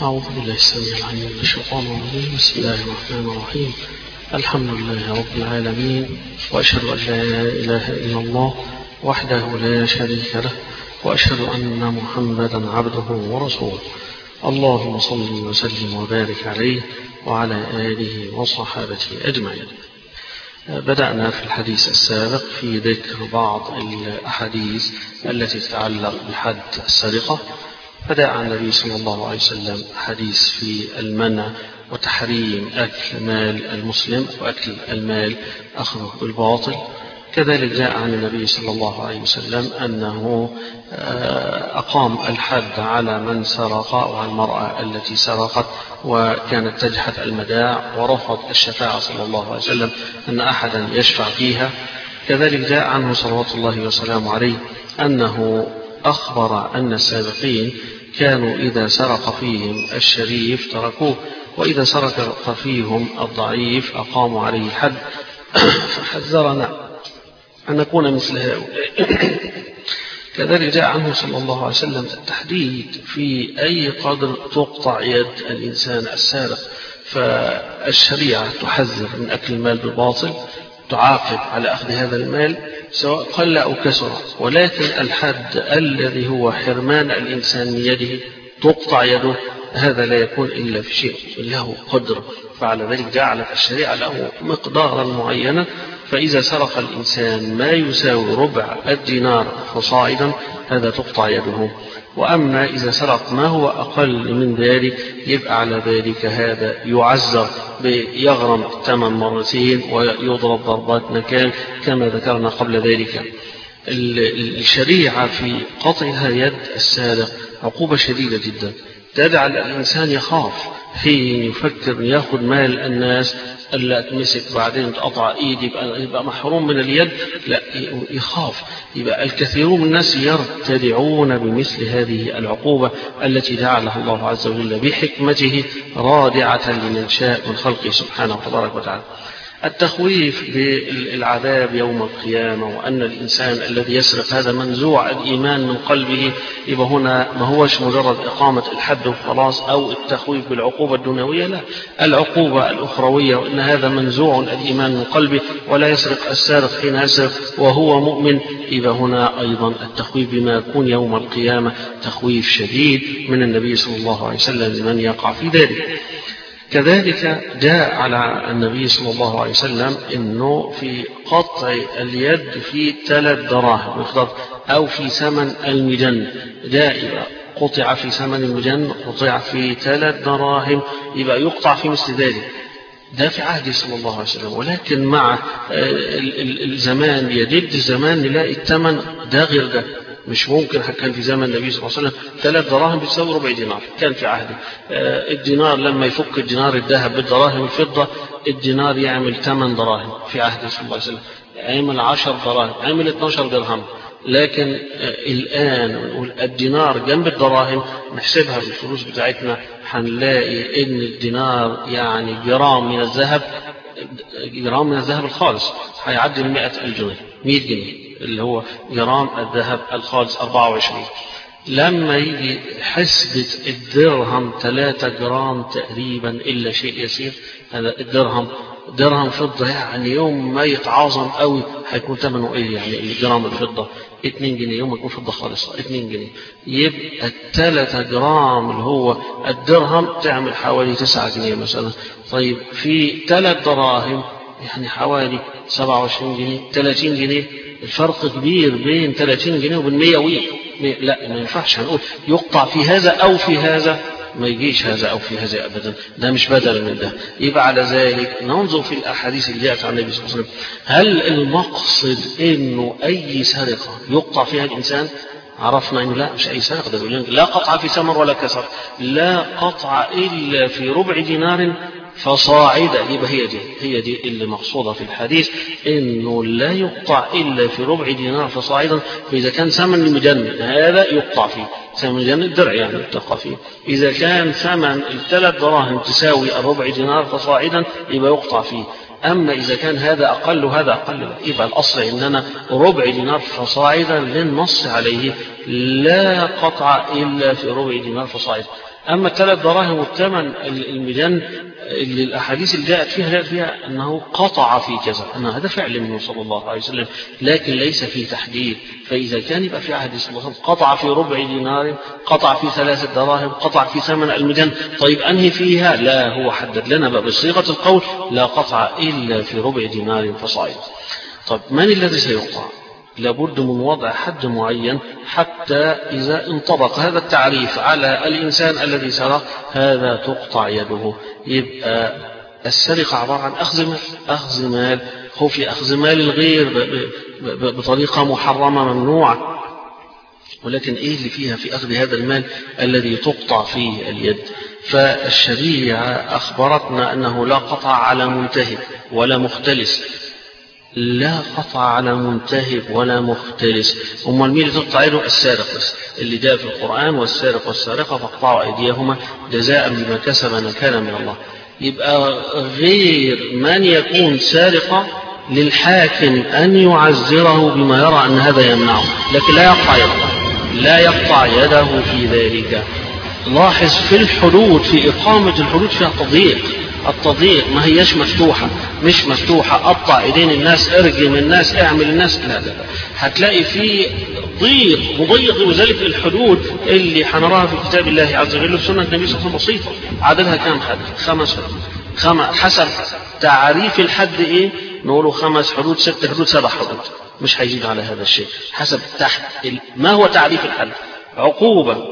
أعوذ بالله السميع العليم من الشيطان الرجيم. بسم الله الرحمن الرحيم. الحمد لله رب العالمين، وأشهد أن لا إله إلا الله وحده لا شريك له، وأشهد أن محمدا عبده ورسوله. اللهم صل وسلم وبارك عليه وعلى آله وصحابته أجمعين. بدأنا في الحديث السابق في ذكر بعض الأحاديث التي تتعلق بحد السرقة. بدأ عن النبي صلى الله عليه وسلم حديث في المنع وتحريم أكل مال المسلم وأكل المال أخذه بالباطل. كذلك جاء عن النبي صلى الله عليه وسلم أنه أقام الحد على من سرق وعلى المرأة التي سرقت وكانت تجحد المداع، ورفض الشفاعة صلى الله عليه وسلم أن أحدا يشفع فيها. كذلك جاء عنه صلوات الله وسلامه عليه أنه أخبر أن السابقين كانوا إذا سرق فيهم الشريف تركوه، وإذا سرق فيهم الضعيف أقاموا عليه حد. فحذرنا أن نكون مثل هؤلاء. كذلك جاء عنه صلى الله عليه وسلم التحديد في أي قدر تقطع يد الإنسان السارق. فالشريعة تحذر من أكل المال بالباطل، تعاقب على أخذ هذا المال سواء قل أو كسر، ولكن الحد الذي هو حرمان الإنسان من يده تقطع يده، هذا لا يكون إلا في شيء له قدر. فعلى ذلك جعلت الشريعة له مقدارا معينا، فإذا سرق الإنسان ما يساوي ربع الدينار فصاعدا هذا تقطع يده. وأما إذا سرق ما هو أقل من ذلك يبقى على ذلك هذا يعذر بيغرم 8 مرتين ويضرب ضربات نكال كما ذكرنا قبل ذلك. الشريعة في قطعها يد السارق عقوبة شديدة جدا، تدع الإنسان يخاف حين يفكر يأخذ مال الناس ألا تمسك بعدين تقطع إيدي يبقى محروم من اليد، لا يخاف. يبقى الكثيرون من الناس يرتدعون بمثل هذه العقوبة التي جعلها الله عز وجل بحكمته رادعة لمن شاء من خلقه سبحانه وتبارك وتعالى. التخويف بالعذاب يوم القيامة، وأن الإنسان الذي يسرق هذا منزوع الإيمان من قلبه، يبقى هنا ما هوش مجرد إقامة الحد وخلاص أو التخويف بالعقوبة الدنيوية، لا، العقوبة الأخروية، وأن هذا منزوع الإيمان من قلبه، ولا يسرق السارق حين يسرق وهو مؤمن. يبقى هنا أيضا التخويف بما يكون يوم القيامة تخويف شديد من النبي صلى الله عليه وسلم لمن يقع في ذلك. كذلك جاء على النبي صلى الله عليه وسلم أنه في قطع اليد في 3 دراهم أو في ثمن المجن، جاء قطع في ثمن المجن، قطع في 3 دراهم، يبقى يقطع في مثل ذلك. ده في عهد صلى الله عليه وسلم، ولكن مع الزمان يجد الزمان نلاقي الثمن ده غير ده. مش ممكن كان في زمن النبي صلى الله عليه وسلم 3 دراهم بتساوي ربع دينار، كان في عهده. الدينار لما يفك الدينار الذهب بالدراهم الفضة، الدينار يعمل 8 دراهم في عهده صلى الله عليه وسلم، عمل 10 دراهم، عمل 12 درهم. لكن الآن نقول الدينار جنب الدراهم نحسبها بالفلوس بتاعتنا، هنلاقي ان الدينار يعني جرام من الذهب الخالص هيعدي 100,000 جنيه، 100 جنيه اللي هو جرام الذهب الخالص 24. لما يجي حسبة الدرهم 3 جرام تقريبا إلا شيء يسير، هذا درهم فضة، يعني يوم ما يتعاظم قوي هيكون ثمنه ايه؟ يعني الجرام الفضة 2 جنيه، يوم يكون فضة خالصة 2 جنيه، يبقى 3 جرام اللي هو الدرهم تعمل حوالي 9 جنيه مثلا. طيب في 3 دراهم يعني حوالي 27 جنيه 30 جنيه، الفرق كبير بين 30 جنيه وبين 100 لا ما ينفعش هنقول يقطع في هذا أو في هذا، ما يجيش هذا أو في هذا أبدا، ده مش بدل من ده. يبقى على ذلك ننظر في الأحاديث اللي جاءت عن النبي صلى الله عليه وسلم، هل المقصد إنه أي سرقة يقطع فيها الإنسان؟ عرفنا إنه لا، مش أي سرقة، ده بيقول لا قطع في ثمر ولا كسر، لا قطع إلا في ربع دينار فصاعدا. يبقى هي دي اللي مقصودة في الحديث، إنه لا يقطع إلا في ربع دينار فصاعدا. فإذا كان ثمن المجن هذا يقطع فيه، ثمن المجن الدرع يعني يتقى فيه. إذا كان ثمن 3 دراهم تساوي الربع دينار فصاعدا يبقى يقطع فيه. أما إذا كان هذا أقل وهذا أقل يبقى الأصل إننا ربع دينار فصاعدا للنص عليه لا قطع إلا في ربع دينار فصاعدا. أما 3 دراهم والثمن الميدان اللي الأحاديث اللي جاءت فيها أنه قطع في كذا، أنا هذا فعل منه صلى الله عليه وسلم، لكن ليس في تحديد. فإذا كان يبقى في عهد صلى الله عليه وسلم قطع في ربع دينار، قطع في 3 دراهم، قطع في ثمن الميدان، طيب أنهي فيها؟ لا، هو حدد لنا بقى بصيغة القول لا قطع إلا في ربع دينار فصاعد. طب من الذي سيقطع؟ لابد من وضع حد معين حتى إذا انطبق هذا التعريف على الإنسان الذي سرق هذا تقطع يده. يبقى السرقة عبارة عن أخذ مال خفي، أخذ مال الغير بطريقة محرمة ممنوعة، ولكن إيه اللي فيها في أخذ هذا المال الذي تقطع فيه اليد؟ فالشريعة أخبرتنا أنه لا قطع على منتهب ولا مختلس، لا قطع على منتهب ولا مختلس. أمال مين اللي تقطع يده؟ السارق بس، اللي جاء في القرآن والسارق والسارقة فاقطعوا أيديهما جزاء بما كسب نكالا من الله. يبقى غير من يكون سارقا للحاكم أن يعزره بما يرى أن هذا يمنعه، لكن لا يقطع يده في ذلك. لاحظ في الحدود، في إقامة الحدود فيها التضييق ما هيش مفتوحة، مش مفتوحة قطع ايدين الناس، ارجم الناس، اعمل الناس، لا، هتلاقي في مضيق. وذلك الحدود اللي حنراها في كتاب الله عز وجل وفي سنة النبي صلى الله عليه وسلم بسيطة. عددها كام حد؟ 5 حدود. حسب تعريف الحد ايه؟ نقوله 5 حدود، 6 حدود، 7 حدود، مش هيزيد على هذا الشيء حسب ما هو تعريف الحد. عقوبة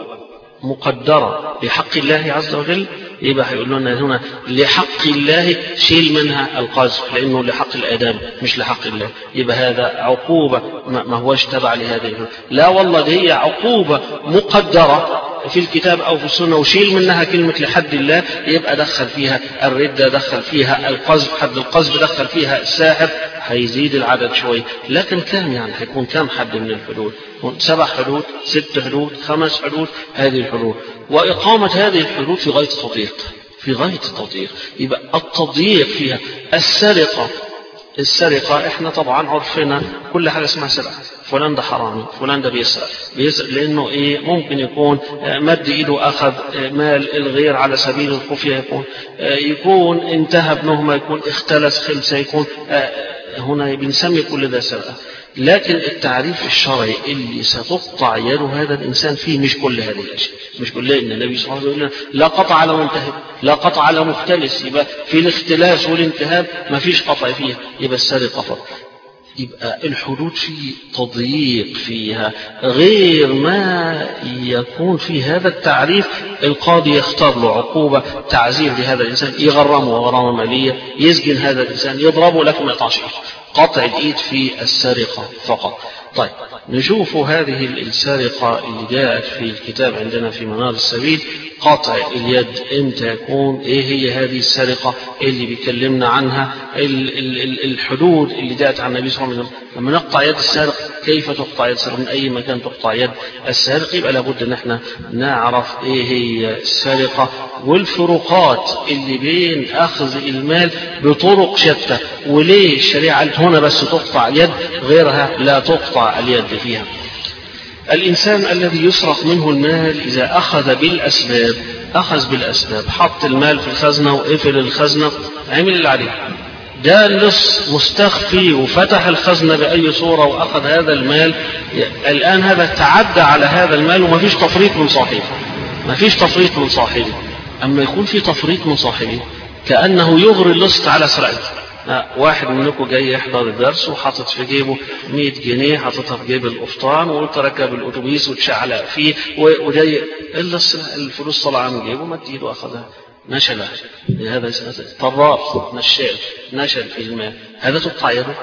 مقدرة لحق الله عز وجل، يبقى هيقول لنا هنا لحق الله شيل منها القذف، لأنه لحق الآدم مش لحق الله، يبقى هذا عقوبة ما هوش تبع لهذه. لا والله دي هي عقوبة مقدرة في الكتاب أو في السنة وشيل منها كلمة لحد الله، يبقى دخل فيها الردة، دخل فيها القذف، حد القذف، دخل فيها الساحر، هيزيد العدد شوي. لكن كم يعني هيكون كم حد من الحدود؟ 7 حدود، 6 حدود، 5 حدود، هذه الحدود. وإقامة هذه الحدود في غاية التضييق. يبقى التضييق فيها السرقة احنا طبعا عرفنا كل حاجة اسمها سرقة، فلان ده حرامي، فلان ده بيسرق لانه ايه؟ ممكن يكون مد ايده اخذ مال الغير على سبيل الخفية، يكون انتهب نهمة، يكون اختلس خلسة، يكون هنا بنسمي كل ده سرقة. لكن التعريف الشرعي اللي ستقطع يده هذا الإنسان فيه مش كل هذه الأشياء، مش كل. إن النبي صلى الله عليه وسلم لا قطع على منتهب، لا قطع على مختلس، يبقى في الاختلاس والانتهاب ما فيش قطع فيها، يبقى السرقة فقط. يبقى الحدود في تضييق فيها، غير ما يكون في هذا التعريف القاضي يختار له عقوبة تعزير لهذا الإنسان، يغرمه غرامة مالية، يسجن هذا الإنسان، يضربه، لكن ما يقطعش قطع الإيد في السرقة فقط. طيب نشوف هذه السرقة اللي جاءت في الكتاب عندنا في منار السبيل. قطع اليد امتى يكون؟ ايه هي هذه السرقة اللي بيكلمنا عنها؟ الحدود اللي جاءت عن النبي صلى الله عليه وسلم. لما نقطع يد السارق كيف تقطع يد السارق؟ من اي مكان تقطع يد السارق؟ يبقى لابد ان احنا نعرف ايه هي السرقة والفروقات اللي بين اخذ المال بطرق شتى، وليه الشريعة قالت هنا بس تقطع يد غيرها لا تقطع اليد فيها. الإنسان الذي يسرق منه المال إذا أخذ بالأسباب، حط المال في الخزنة وقفل الخزنة، عمل اللي عليه، ده اللص مستخفي وفتح الخزنة بأي صورة وأخذ هذا المال، الآن هذا تعدى على هذا المال وما فيش تفريط من صاحبه. أما يكون في تفريط من صاحبه كأنه يغري اللص على سرقته. واحد منكم جاي يحضر الدرس وحاطط في جيبه 100 جنيه، حاططها في جيب القفطان وتركب الأتوبيس وتشعلق فيه، وجاي الفلوس طلع من جيبه، مد ايده أخذها نشلها. هذا طراف نشل في المال، هذا تقطع يده؟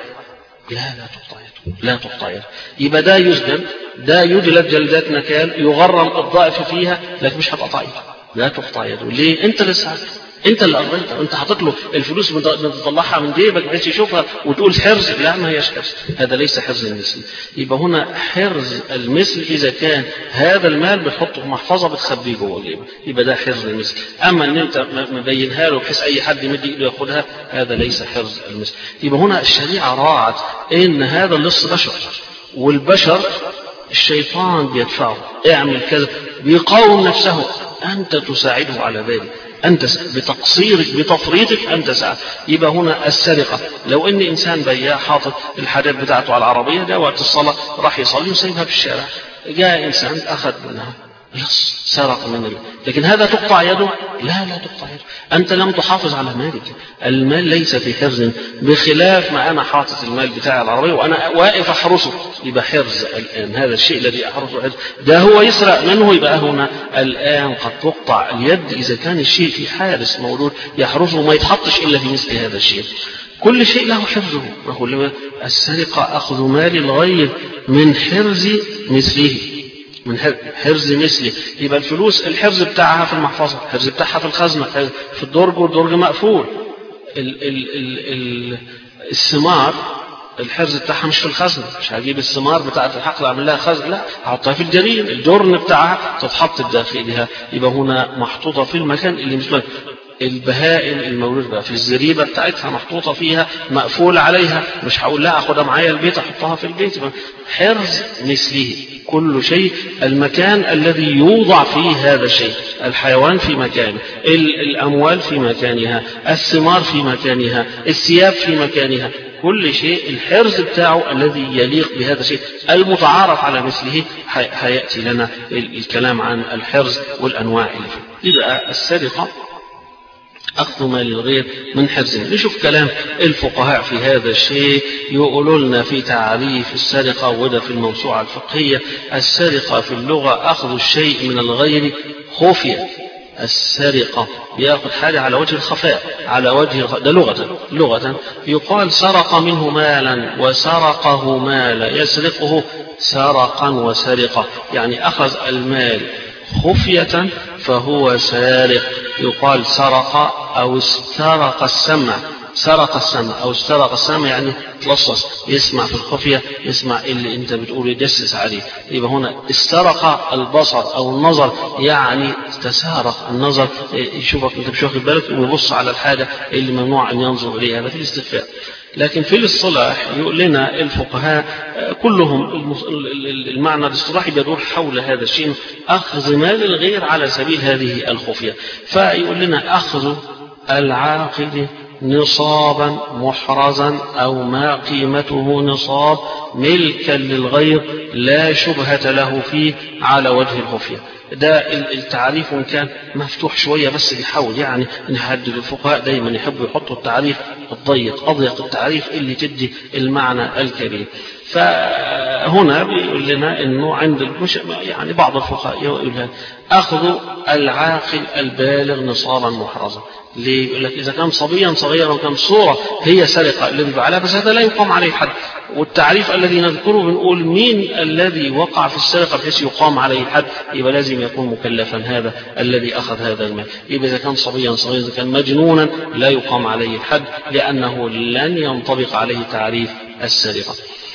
لا تقطع يده. يبقى ده يسجن، ده يجلد جلدات نكال، يغرم الضائف فيها، لكن مش هتقطع يده، لا تقطع يده. ليه؟ انت اللي أغريت، انت حاطط له الفلوس بتطلعها من جيبك بحيث يشوفها وتقول حرز، لا ما هيش حرز، هذا ليس حرز المثل. يبقى هنا حرز المثل اذا كان هذا المال بتحطه في محفظه بتخبيه جوه جيبه، يبقى ده حرز المثل. اما ان انت مبينها له بحيث اي حد يمد ايده ياخدها، هذا ليس حرز المثل. يبقى هنا الشريعه راعت ان هذا اللص بشر، والبشر الشيطان بيدفعه اعمل كذا، بيقاوم نفسه، أنت تساعده على ذلك، أنت بتقصيرك بتفريطك أنت ساعد. يبقى هنا السرقة، لو إن إنسان بياع حاطط الحاجات بتاعته على العربية، جاء وقت الصلاة راح يصلي وسيبها في الشارع، جاء إنسان أخذ منها سرق من الله، لكن هذا تقطع يده؟ لا تقطع يده، أنت لم تحافظ على مالك. المال ليس في حرز، بخلاف ما أنا حاطط المال بتاعي على العربية وأنا واقف أحرسه، يبقى حرز. الآن هذا الشيء الذي أحرسه حرز، ده هو يسرق منه، يبقى هنا الآن قد تقطع اليد إذا كان الشيء في حارس موجود يحرسه، ما يتحطش إلا في مثل هذا الشيء. كل شيء له حرزه. السرقة أخذ مال الغير من حرز مثله، من حرز مثله. يبقى الفلوس الحرز بتاعها في المحفظة، الحرز بتاعها في الخزنة، في الدرج، والدرج مقفول. الثمار الحرز بتاعها مش في الخزنة، مش هجيب الثمار بتاعة الحقل اعمل لها خزنة، لا، هحطها في الجرين، الجرن بتاعها تتحط بداخلها. يبقى هنا محطوطة في المكان اللي مش مكان. البهائم الموجودة في الزريبة بتاعتها محطوطة فيها، مقفول عليها، مش هقول لا أخدها معايا البيت أحطها في البيت. حرز مثله كل شيء، المكان الذي يوضع فيه هذا الشيء، الحيوان في مكانه، الأموال في مكانها، الثمار في مكانها، الثياب في مكانها، كل شيء الحرز بتاعه الذي يليق بهذا الشيء المتعارف على مثله. هيأتي لنا الكلام عن الحرز والأنواع اللي فيه. يبقى السرقة أخذ مال الغير من حرزه. نشوف كلام الفقهاء في هذا الشيء. يقولوا لنا في تعريف السرقة، وده في الموسوعة الفقهية: السرقة في اللغة أخذ الشيء من الغير خفية. السرقة يأخذ حاجة على وجه الخفاء، على وجه ده لغة يقال سرق منه مالا وسرقه مالا، يسرقه سرقا وسرقة، يعني أخذ المال خفية فهو سارق. يقال سرق أو استرق السمع، سرق السمع أو استرق السمع، يعني تلصص، يسمع في الخفية، يسمع اللي انت بتقول، يجسس عليه. يبقى هنا استرق البصر أو النظر، يعني تسارق النظر، يشوفك انت مش واخد بالك ويبص على الحاجة اللي ممنوع أن ينظر إليها، هذا في الاستخفاء. لكن في الاصطلاح يقول لنا الفقهاء كلهم المعنى الاصطلاحي بيدور حول هذا الشيء: أخذ مال الغير على سبيل هذه الخفية. فيقول لنا أخذ العاقل نصابا محرزا أو ما قيمته نصاب ملكا للغير لا شبهة له فيه على وجه الخفية. ده التعريف وإن كان مفتوح شوية، بس بيحاول يعني نحدد. الفقهاء دايما يحبوا يحطوا التعريف الضيق، أضيق التعريف اللي تدي المعنى الكبير. فهنا بيقول لنا انه عند يعني بعض الفقهاء يقول اخذ العاقل البالغ نصابا محرزا. ليه؟ يقول لك اذا كان صبيا صغيرا وكان صوره هي سرقه اللي بيبقى عليها، بس هذا لا يقام عليه حد. والتعريف الذي نذكره بنقول مين الذي وقع في السرقه بحيث يقام عليه حد، يبقى لازم يكون مكلفا هذا الذي اخذ هذا المال. يبقى اذا كان صبيا صغيرا، اذا كان مجنونا لا يقام عليه الحد، لانه لن ينطبق عليه تعريف السرقه.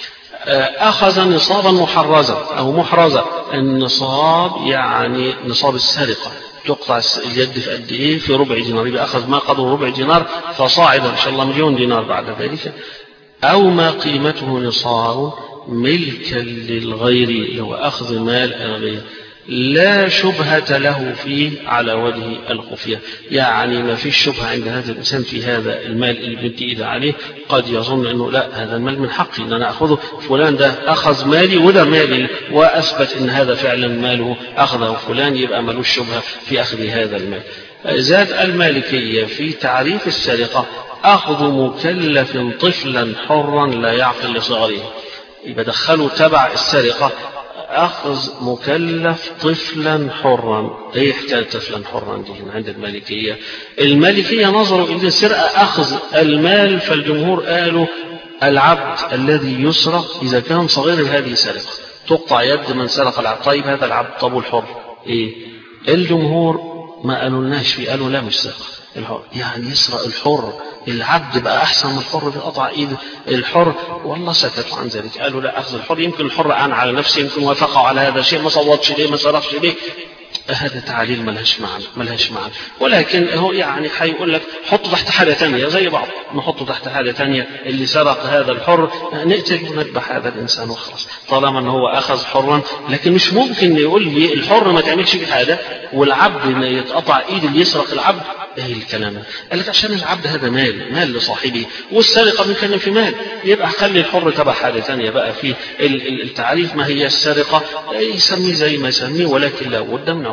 أخذ نصابا محرزا أو محرزا. النصاب يعني نصاب السرقة، تقطع اليد في قد إيه؟ في ربع دينار. يبقى أخذ ما قدره ربع دينار فصاعدا، إن شاء الله مليون دينار بعد ذلك. أو ما قيمته نصاب ملكا للغير، لو أخذ مال الغير لا شبهة له فيه على وجه الخفية، يعني ما فيش شبهة عند هذا الإنسان في هذا المال اللي بدي إيده عليه. قد يظن أنه لا، هذا المال من حقي أن أنا أخذه، فلان ده أخذ مالي وده مالي، وأثبت أن هذا فعلا ماله أخذه فلان، يبقى ملوش شبهة في أخذ هذا المال. زاد المالكية في تعريف السرقة: أخذ مكلف طفلا حرا لا يعقل لصغره. يبقى دخلوا تبع السرقة أخذ مكلف طفلا حرا. إيه حكاية طفلا حرا دي عند المالكية؟ المالكية نظروا إلى السرقة أخذ المال، فالجمهور قالوا العبد الذي يسرق إذا كان صغير هذه سرقة، تقطع يد من سرق العبد. طيب هذا العبد، طب الحر إيه؟ الجمهور ما قالوا لناش فيه، قالوا لا مش سرقة الحر، يعني يسرق الحر، العبد بقى أحسن من الحر في قطع إيد الحر. والله سكتوا عن ذلك، قالوا لا أخذ الحر. يمكن الحر أعان على نفسه، يمكن وافقوا على هذا الشيء، ما صوتش ليه، ما صرفش ليه، هذا تعليل ملهاش معنى. ولكن هو يعني هيقول لك حطه تحت حاجة تانية زي بعض، نحطه تحت حاجة تانية، اللي سرق هذا الحر نقتل ونذبح هذا الإنسان وخلاص، طالما أنه هو أخذ حرا. لكن مش ممكن يقول لي الحر ما تعملش فيه حاجة والعبد ما يتقطع إيد اللي يسرق العبد. إيه الكلام ده؟ قال لك عشان العبد هذا مال لصاحبه، والسرقة بنتكلم في مال، يبقى خلي الحر تبع حاجة تانية بقى. في التعريف ما هي السرقة يسميه زي ما يسميه، ولكن لا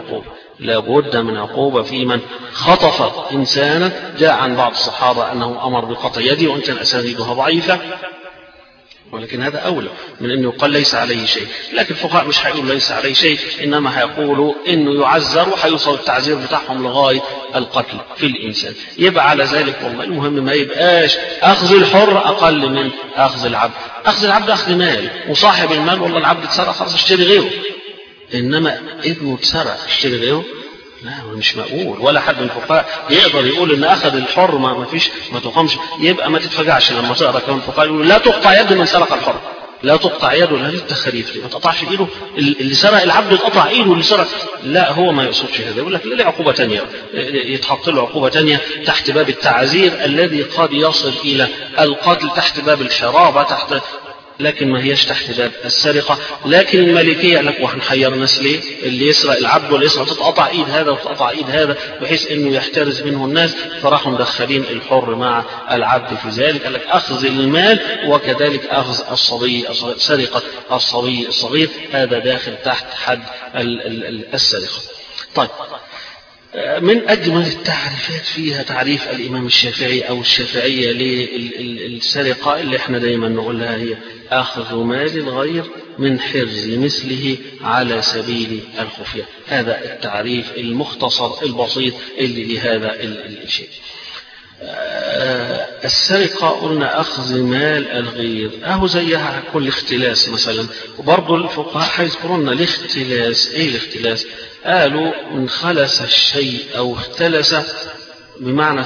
بد من عقوبة في من خطف إنسانا. جاء عن بعض الصحابة أنه أمر بقطع يده، وإن كان أسانيدها ضعيفة، ولكن هذا أولى من أنه يقال ليس عليه شيء. لكن الفقهاء مش هيقولوا ليس عليه شيء، إنما هيقولوا أنه يعذر، وهيوصل التعذير بتاعهم لغاية القتل في الإنسان. يبقى على ذلك والله المهم ما يبقاش أخذ الحر أقل من أخذ العبد. أخذ العبد أخذ مال، وصاحب المال والله العبد اتسرق خلاص اشتري غيره، إنما ابنه اتسرق اشتري غيره، لا مش مقبول. ولا حد من الفقهاء يقدر يقول ان اخذ الحر ما تقامش. يبقى ما تتفجعش لما تقرا كمان الفقهاء يقولوا لا تقطع يد من سرق الحر، لا تقطع يده، لا للتخريف، ما تقطعش ايده اللي سرق العبد، يتقطع ايده اللي سرق. لا هو ما يقصدش هذا، يقول لك لا عقوبه ثانيه، يتحط له عقوبه ثانيه تحت باب التعذير الذي قد يصل الى القتل، تحت باب الحرابه، لكن ما هيش تحت باب السرقة. لكن المالكية قال لك وهنحير الناس ليه؟ اللي يسرق العبد واللي يسرق تتقطع ايد هذا وتتقطع ايد هذا، بحيث انه يحترز منه الناس، فراحوا مدخلين الحر مع العبد في ذلك. قال لك اخذ المال وكذلك اخذ الصبي، سرقة الصبي الصغير، هذا داخل تحت حد السرقة. طيب، من أجمل التعريفات فيها تعريف الإمام الشافعي أو الشافعية للسرقة اللي احنا دايما نقولها، هي أخذ مال الغير من حرز مثله على سبيل الخفية. هذا التعريف المختصر البسيط اللي لهذا الشيء. السرقة قلنا أخذ مال الغير، أهو زيها كل اختلاس مثلا. وبرضو الفقهاء هيذكرون الاختلاس. إيه الاختلاس؟ قالوا من خلس الشيء أو اختلس، بمعنى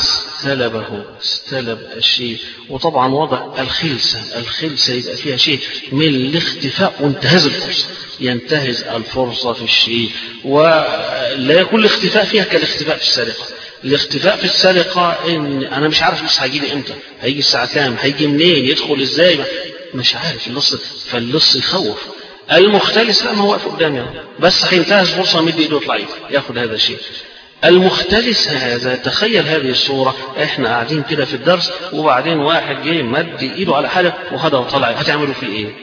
استلب الشيء. وطبعا وضع الخلسة يبقى فيها شيء من الاختفاء وانتهاز الفرصة، ينتهز الفرصة في الشيء، ولا يكون الاختفاء فيها كالاختفاء في السرقة. الاختفاء في السرقة إن أنا مش عارف لسه هيجي لي إمتى، هيجي الساعة كام، هيجي منين، يدخل إزاي، مش عارف اللص، فاللص يخوف. المختلس لا، ما هو واقف قدامي بس هينتهز فرصة مد إيده يطلع ياخد هذا الشيء. المختلس هذا، تخيل هذه الصورة، احنا قاعدين كده في الدرس وبعدين واحد جاي مد ايده على حاجة وخدها وطلع، هتعملوا فيه ايه؟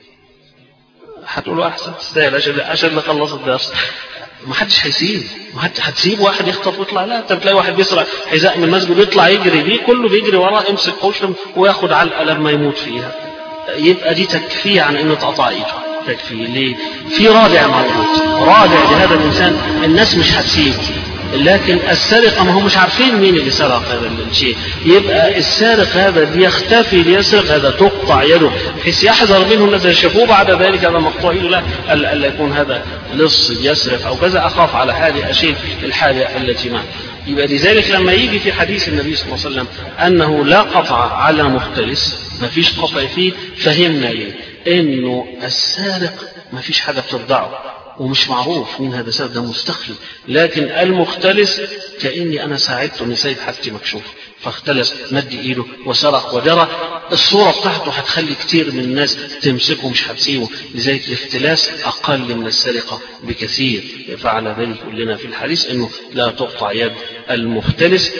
هتقولوا احسن تستاهل عشان نخلص الدرس. ما حدش هيسيب، هتسيب واحد يخطف ويطلع؟ لا، انت بتلاقي واحد بيسرق حذاء من المسجد ويطلع يجري بيه، كله بيجري وراه، يمسك قشم وياخد علقة لما يموت فيها. يبقى دي تكفيه عن انه تقطع ايده، تكفيه. ليه؟ في رادع موجود، رادع لهذا الانسان، الناس مش هتسيبه. لكن السارق ما هم مش عارفين مين اللي سرق هذا الشيء، يبقى السارق هذا يختفي ليسرق، هذا تقطع يده بحيث يحذر منه الناس يشوفوه بعد ذلك هذا مقطوع يده، لا الا يكون هذا لص يسرق او كذا، اخاف على حالي اشيل الحاجه التي معه. يبقى لذلك لما يجي في حديث النبي صلى الله عليه وسلم انه لا قطع على مختلس، ما فيش قطع فيه، فهمنا ايه؟ انه السارق ما فيش حاجه بترضعه ومش معروف مين هذا، سبب ده مستخفي. لكن المختلس كأني أنا ساعدته أن سيد حاجتي مكشوف، فاختلس مد إيده وسرق وجرى، الصورة بتاعته هتخلي كتير من الناس تمسكه مش هتسيبه. لذلك الاختلاس أقل من السرقة بكثير. فعلى ذلك يقول لنا في الحديث أنه لا تقطع يد المختلس.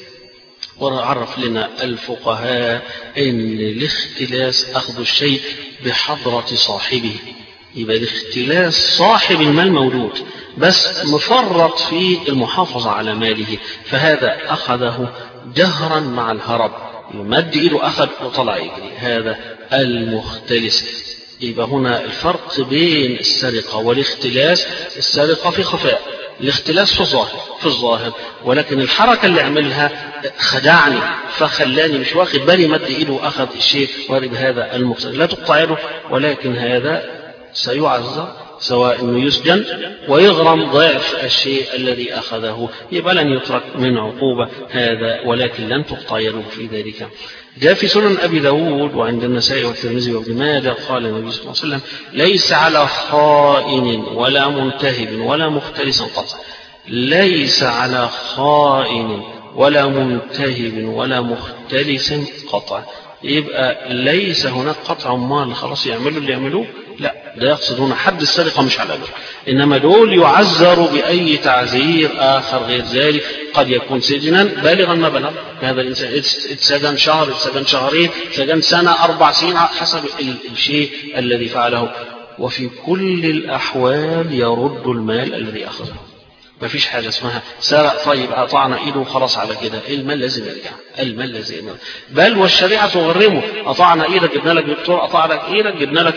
وعرف لنا الفقهاء أن الاختلاس أخذ الشيء بحضرة صاحبه. يبقى الاختلاس صاحب المال موجود بس مفرط في المحافظة على ماله، فهذا أخذه جهرا مع الهرب، يمد إيده أخذ وطلع يجري، هذا المختلس. يبقى هنا الفرق بين السرقة والاختلاس، السرقة في خفاء، الاختلاس في الظاهر، ولكن الحركة اللي عملها خدعني فخلاني مش واخد بالي، مد إيده وأخذ الشيء، وهذا المختلس. لا تقطع يده، ولكن هذا سيعذر، سواء أنه يسجن ويغرم ضعف الشيء الذي أخذه، يبقى لن يترك من عقوبة هذا، ولكن لن تقطع يده في ذلك. جاء في سنن أبي داود وعند النسائي والترمذي وابن ماجه قال النبي صلى الله عليه وسلم: ليس على خائن ولا منتهب ولا مختلس قطع. ليس على خائن ولا منتهب ولا مختلس قطع. يبقى ليس هناك قطع مال خلاص يعملوا اللي يعملوه، لا، ده يقصد هنا حد السرقة مش على ذلك، إنما دول يعذروا بأي تعذير آخر غير ذلك، قد يكون سجنا بالغا ما بلغ، هذا الإنسان اتسجن شهر، اتسجن شهرين، اتسجن سنة، 4 سنين، حسب الشيء الذي فعله. وفي كل الأحوال يرد المال الذي أخذه. ما فيش حاجة اسمها سرق طيب قطعنا ايده وخلاص على كده، المال لازم يرجع، المال لازم يرجع. بل والشريعة تغرمه، قطعنا ايدك جبنا لك دكتور قطع لك ايدك، جبنا لك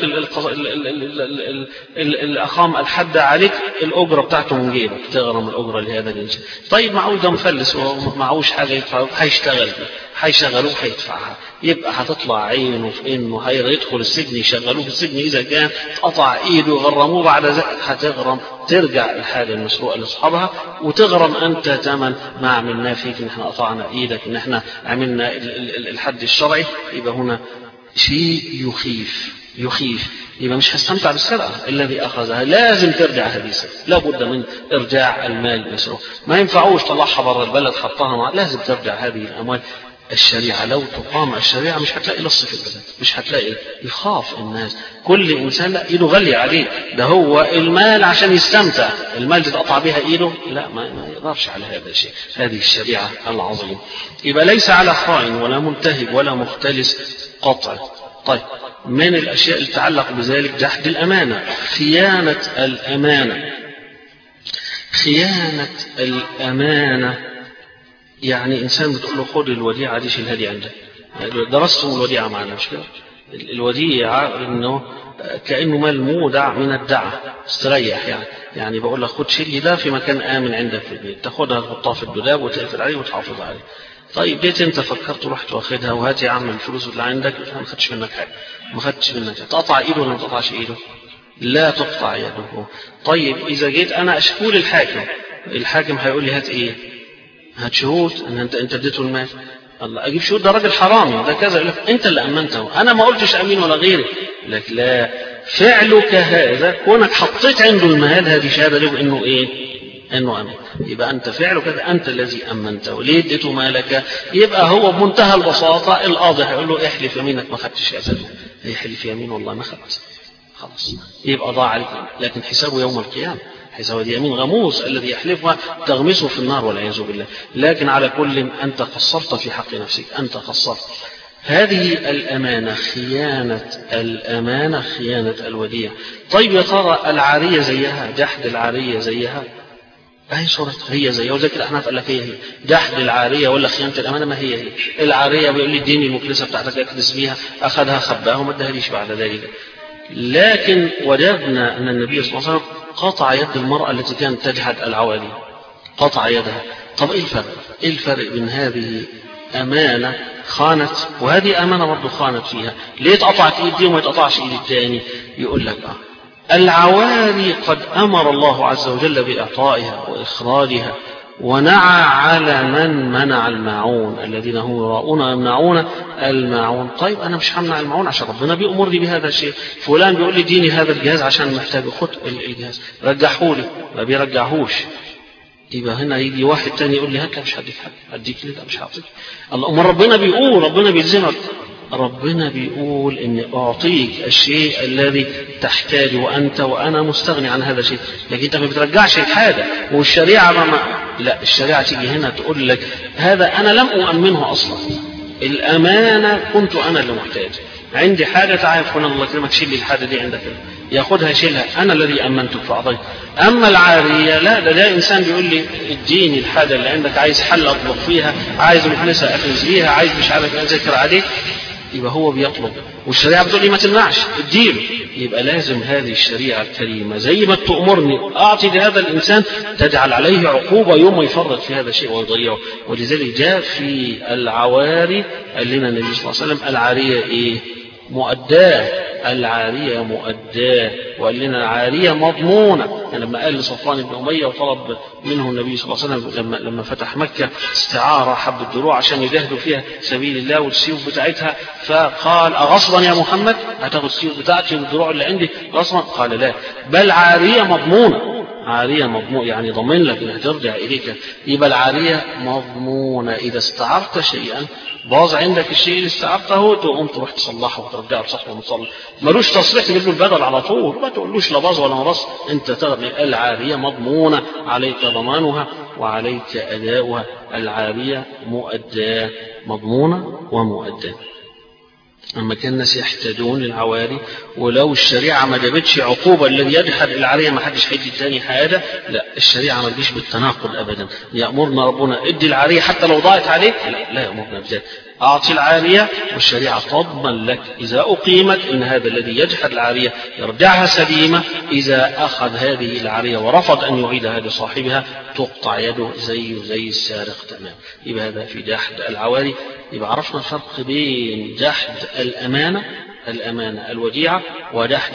الأقام الحد عليك، الأجرة بتاعته من جيبك، تغرم الأجرة لهذا الإنسان. طيب معقول ده مفلس ومعهوش حاجة يدفع، هيشتغل هيشغلوه هيدفعها، يبقى هتطلع عينه في انه هيدخل السجن، يشغلوه في السجن اذا كان قطع ايده وغرموه، بعد ذلك هتغرم، ترجع الحاجه المسروقه لاصحابها، وتغرم انت ثمن ما عملناه فيك، ان احنا قطعنا ايدك، ان احنا عملنا الحد الشرعي. يبقى هنا شيء يخيف، يبقى مش هستمتع بالسرقة الذي أخذها، لازم ترجع هذه السرقة، لابد من إرجاع المال مسروق، ما ينفعوش طلعها برا البلد حطها لازم ترجع هذه الأموال. الشريعة لو تقام الشريعة مش هتلاقي لص في البلد، مش هتلاقي، يخاف الناس، كل إنسان لا إيده غالية عليه، ده هو المال عشان يستمتع، المال تتقطع بها إيده، لا ما يقدرش على هذا الشيء. هذه الشريعة العظيمة. يبقى ليس على خائن ولا منتهب ولا مختلس قطع. طيب، من الأشياء اللي تتعلق بذلك جحد الأمانة، خيانة الأمانة. خيانة الأمانة يعني إنسان بتقول له خد الوديعة دي شيلها لي عندك، درستم الوديعة معنا مش كده؟ الوديعة إنه كأنه مال مودع من الدعة، استريح يعني بقول لك خد شيل لي ده في مكان آمن عندك في البيت، تاخدها تحطها في الدولاب وتقفل عليه وتحافظ عليه. طيب جيت انت فكرت ورحت واخدها، وهات يا عم الفلوس اللي عندك، ما خدتش منك حاجه، ما خدتش منك، تقطع ايده ولا ما تقطعش ايده؟ لا تقطع يده. طيب اذا جيت انا اشكو للحاكم، الحاكم هيقول لي هات ايه؟ هات شهود ان انت اديته المال. الله، اجيب شهود؟ ده راجل حرامي ده كذا، يقول لك انت اللي امنته، انا ما قلتش امين ولا غيري. لك لا، فعلك هذا كونك حطيت عنده المال، هذه شهاده له انه ايه؟ انه امن. يبقى انت فعلك كذا، انت الذي امنته، ليه اديته مالك؟ يبقى هو بمنتهى البساطه القاضي هيقول له احلف يمينك ما خدتش يا سيدي، يحلف يمين والله ما خدت، خلاص يبقى ضاع عليك، لكن حسابه يوم القيامه، حساب دي يمين غموس الذي يحلفها تغمسه في النار والعياذ بالله. لكن على كل انت قصرت في حق نفسك، انت قصرت. هذه الأمانة، خيانة الأمانة، خيانة الوديعة. طيب يا ترى العارية زيها؟ جحد العارية زيها؟ هي صورة هي زيها، وزي كده احنا قال لك هي جحد العارية ولا خيانة الأمانة؟ ما هي العارية بيقول لي اديني المكنسة بتاعتك اكنس بيها، أخذها خباها وما ادهاليش بعد ذلك. لكن وجدنا أن النبي صلى الله عليه وسلم قطع يد المرأة التي كانت تجحد العوالي، قطع يدها. طب ايه الفرق؟ ايه الفرق بين هذه أمانة خانت وهذه أمانة برضه خانت فيها؟ ليه اتقطعت ايد دي وما يتقطعش ايد الثاني؟ يقول لك العواري قد أمر الله عز وجل بإعطائها وإخراجها، ونعى على من منع الماعون، الذين هم يراؤون ويمنعون الماعون. طيب أنا مش همنع الماعون عشان ربنا بيأمرني بهذا الشيء، فلان بيقول لي اديني هذا الجهاز عشان محتاجه، خد الجهاز رجعهولي، ما بيرجعهوش. يبقى هنا يجي واحد تاني يقول لي هات، مش هديك حاجة، هديك ليه؟ مش هعطيك. الله، ربنا بيقول، ربنا بيلزمك، ربنا بيقول إن أعطيك الشيء الذي تحتاجه وأنا مستغني عن هذا الشيء، لكن أنت ما بترجعش الحاجة. والشريعة لا، الشريعة تيجي هنا تقول لك هذا أنا لم أؤمنه أصلا، الأمانة كنت أنا اللي محتاج، عندي حاجة تعال فلان الله يكرمك شيل لي الحاجة دي عندك، ياخدها يشيلها، أنا الذي أمنتك فأعطيك. أما العارية لا، ده إنسان بيقول لي اديني الحاجة اللي عندك، عايز حل أطلق فيها، عايز مكنسة أكنس بيها، عايز مش عارف أذكر عليك، يبقى هو بيطلب، والشريعة بتقول لي ما تمنعش اديله. يبقى لازم هذه الشريعة الكريمة زي ما تأمرني أعطي لهذا الإنسان، تجعل عليه عقوبة يوم يفرط في هذا الشيء ويضيعه. ولذلك جاء في العواري قال لنا النبي صلى الله عليه وسلم العارية إيه؟ مؤداة، العارية مؤداة، وقال لنا العارية مضمونة. يعني لما قال لصفوان بن أمية وطلب منه النبي صلى الله عليه وسلم لما فتح مكة استعارة حب الدروع عشان يجاهدوا فيها سبيل الله والسيوف بتاعتها، فقال أغصبا يا محمد هتاخد السيوف بتاعتي والدروع اللي عندي غصبا؟ قال لا، بل عارية مضمونة. عارية مضمون يعني ضمن لك انها ترجع اليك. يبقى العارية مضمونة، اذا استعرت شيئا باظ عندك الشيء اللي استعرته تقوم تروح تصلحه وترجعه بصحبه ومصلح، ملوش تصريح تجيب له البدل على طول، ما تقولوش لا باظ ولا ما باظ، انت ترجع. العارية مضمونة عليك ضمانها وعليك اداؤها. العارية مؤداة، مضمونة ومؤداة. أما كان الناس يحتاجون للعواري، ولو الشريعة ما جابتش عقوبة الذي يجحد العارية ما حدش هيدي الثاني حاجة، لا، الشريعة ما تجيش بالتناقض أبدا. يأمرنا ربنا ادي العارية حتى لو ضاعت عليك، لا يأمرنا بذلك. أعطي العارية والشريعة تضمن لك إذا أقيمت إن هذا الذي يجحد العارية يرجعها سليمة. إذا أخذ هذه العارية ورفض أن يعيدها لصاحبها تقطع يده زي السارق تمام. يبقى هذا في جحد العواري. يبقى عرفنا الفرق بين جحد الأمانة الوديعة وجحد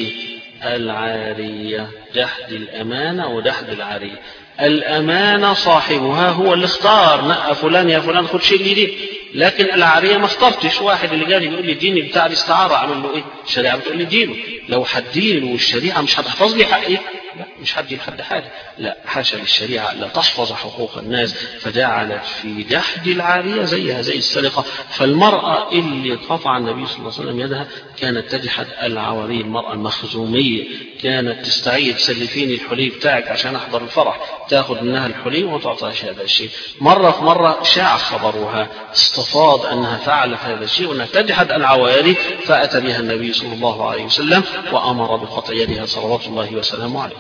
العارية. جحد الأمانة وجحد العارية. الأمانة صاحبها هو اللي اختار، نقى فلان يا فلان خد شيل لي دي، لكن العارية ما اخترتش. واحد اللي جالي بيقول لي اديني بتاع الاستعارة، اعمل له ايه؟ الشريعة بتقول لي اديله. لو هديله والشريعة مش هتحفظ لي حقي، لا مش هدي لحد حاجة، لا، حاشا للشريعة لا تحفظ حقوق الناس، فجعلت في جحد العارية زيها زي السرقة. فالمرأة اللي قطع النبي صلى الله عليه وسلم يدها كانت تجحد العواري. المرأة المخزومية كانت تستعيد سلفيني الحلي بتاعك عشان احضر الفرح، تاخذ منها الحلي وما تعطيهاش هذا الشيء. مرة في مرة شاع خبرها، استفاض أنها فعلت هذا الشيء وأنها تجحد العواري، فأتى بها النبي صلى الله عليه وسلم وأمر بقطع يدها صلوات الله وسلامه عليه.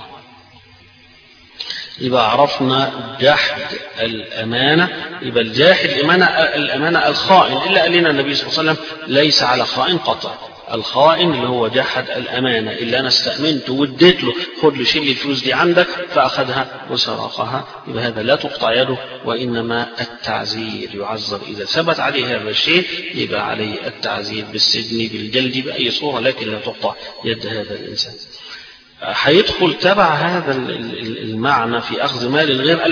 يبقى عرفنا جحد الأمانة. يبقى الجاحد الأمانة الخائن، إلا قال لنا النبي صلى الله عليه وسلم ليس على خائن قطع. الخائن اللي هو جحد الأمانة، اللي أنا استأمنت واديت له خد لي شيل لي الفلوس دي عندك فأخذها وسرقها، يبقى هذا لا تقطع يده، وإنما التعزير يعذر إذا ثبت عليه هذا الشيء، يبقى عليه التعزير بالسجن بالجلد بأي صورة، لكن لا تقطع يد هذا الإنسان. هيدخل تبع هذا المعنى في أخذ مال الغير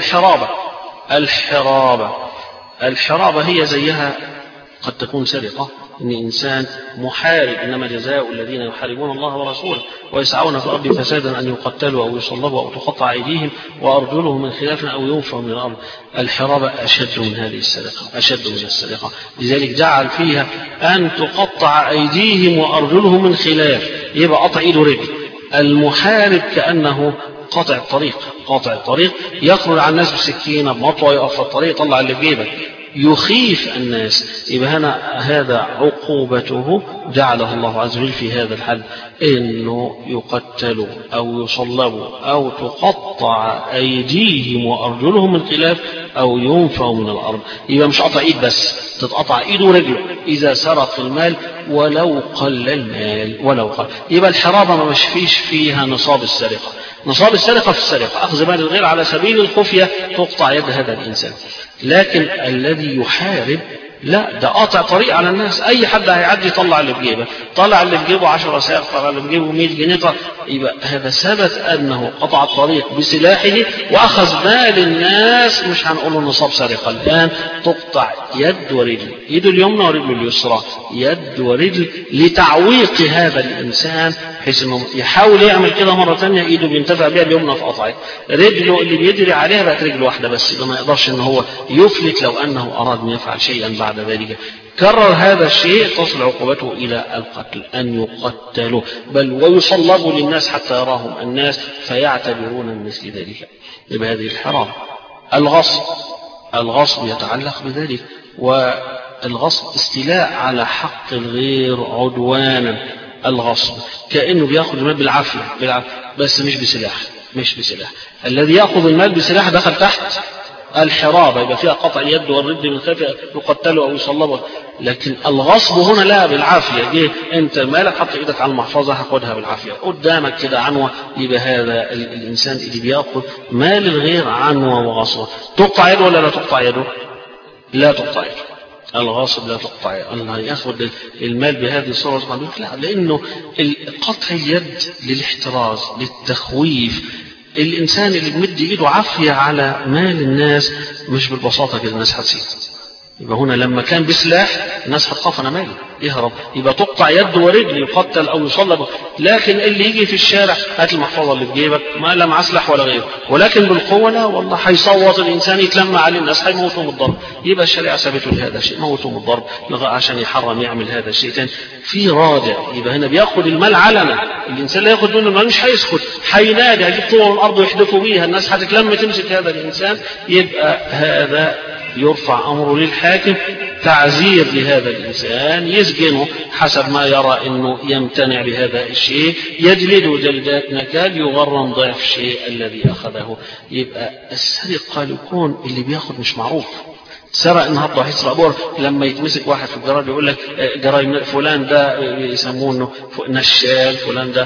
الحرابة هي زيها، قد تكون سرقة، إن إنسان محارب، إنما جزاء الذين يحاربون الله ورسوله ويسعون في الأرض فسادا أن يقتلوا أو يصلبوا أو تقطع أيديهم وأرجلهم من خلاف أو ينفوا من الأرض. الحرابة أشد من هذه السرقة، أشد من السرقة، لذلك جعل فيها أن تقطع أيديهم وأرجلهم من خلاف، يبقى قطع إيده ورجل. المحارب كأنه قاطع الطريق، يخرج على الناس بسكينة بمطوى، يقف في الطريق يطلع اللي في جيبه، يخيف الناس. يبقى هذا عقوبته جعله الله عز وجل في هذا الحد، إنه يقتلوا أو يصلبوا أو تقطع أيديهم وأرجلهم من خلاف أو ينفوا من الأرض. يبقى مش قطع إيد بس، تتقطع إيده ورجله إذا سرق المال ولو قل المال ولو قل. يبقى الحرابة ما مشفيش فيها نصاب السرقة. نصاب السرقة في السرقة أخذ مال الغير على سبيل الخفية، تقطع يد هذا الإنسان. لكن الذي يحارب لا، ده قاطع طريق على الناس، أي حد هيعدي يطلع اللي في جيبه، طلع اللي في جيبه 10 ساق، طلع اللي في جيبه 100 جنيه، يبقى هذا ثبت أنه قطع الطريق بسلاحه وأخذ مال الناس. مش هنقول نصاب سرقة الآن، تقطع يد ورجل، يده اليمنى ورجله اليسرى، يد ورجل لتعويق هذا الإنسان، بحيث انه يحاول يعمل كده مرة ثانية ايده بينتفع بها اليمنى فقطعت، رجله اللي بيجري عليها بقت رجل واحدة بس، يبقى ما يقدرش ان هو يفلت لو انه اراد ان يفعل شيئا بعد ذلك. كرر هذا الشيء تصل عقوبته الى القتل، ان يقتلوا بل ويصلبوا للناس حتى يراهم الناس فيعتبرون من مثل ذلك. يبقى هذه الحرام. الغصب يتعلق بذلك، والغصب استيلاء على حق الغير عدوانا. الغصب كأنه بيأخذ المال بالعافية بس مش بسلاح. الذي يأخذ المال بسلاح دخل تحت الحرابة، يبقى فيها قطع اليد والرد من خلف يقتله أو يصلبه. لكن الغصب هنا لا بالعافية، جه أنت مالك حط إيدك على المحفظة هاخدها بالعافية قدامك كده عنوة. يبقى هذا الإنسان اللي بيأخذ مال الغير عنوة وغصبه. تقطع يده ولا لا تقطع يده؟ لا تقطع يده. الغاصب لا تقطع الله ياخذ المال بهذه الصورة. لا، لأنه قطع اليد للاحتراز للتخويف. الإنسان اللي بمد إيده عافية على مال الناس مش بالبساطة كده الناس هتسيب. يبقى هنا لما كان بسلاح الناس هتخاف أنا مالي يهرب، يبقى تقطع يده ورجل يقتل أو يصلب. لكن اللي يجي في الشارع هات المحفظة اللي في جيبك ما لا معاه سلاح ولا غيره، ولكن بالقوة لا والله هيصوت الإنسان يتلمع عليه الناس هيموتوا من الضرب. يبقى الشريعة سابته لهذا الشيء، موتوا من الضرب عشان يحرم يعمل هذا الشيء تاني في رادع. يبقى هنا بياخد المال علنا، الإنسان لا ياخد منه المال مش هيسكت، هينادي هيجيب طول الأرض ويحدفوا بيها، الناس هتتلم تمسك هذا الإنسان. يبقى هذا يرفع أمره للحاكم تعزير لهذا الإنسان، يسجنه حسب ما يرى أنه يمتنع بهذا الشيء، يجلده جلدات نكال، يغرم ضعف الشيء الذي أخذه. يبقى السرقة يكون اللي بياخد مش معروف. سرق النهارده هيسرق بور، لما يتمسك واحد في الجراج يقول لك جرايم فلان ده يسمونه نشال، فلان ده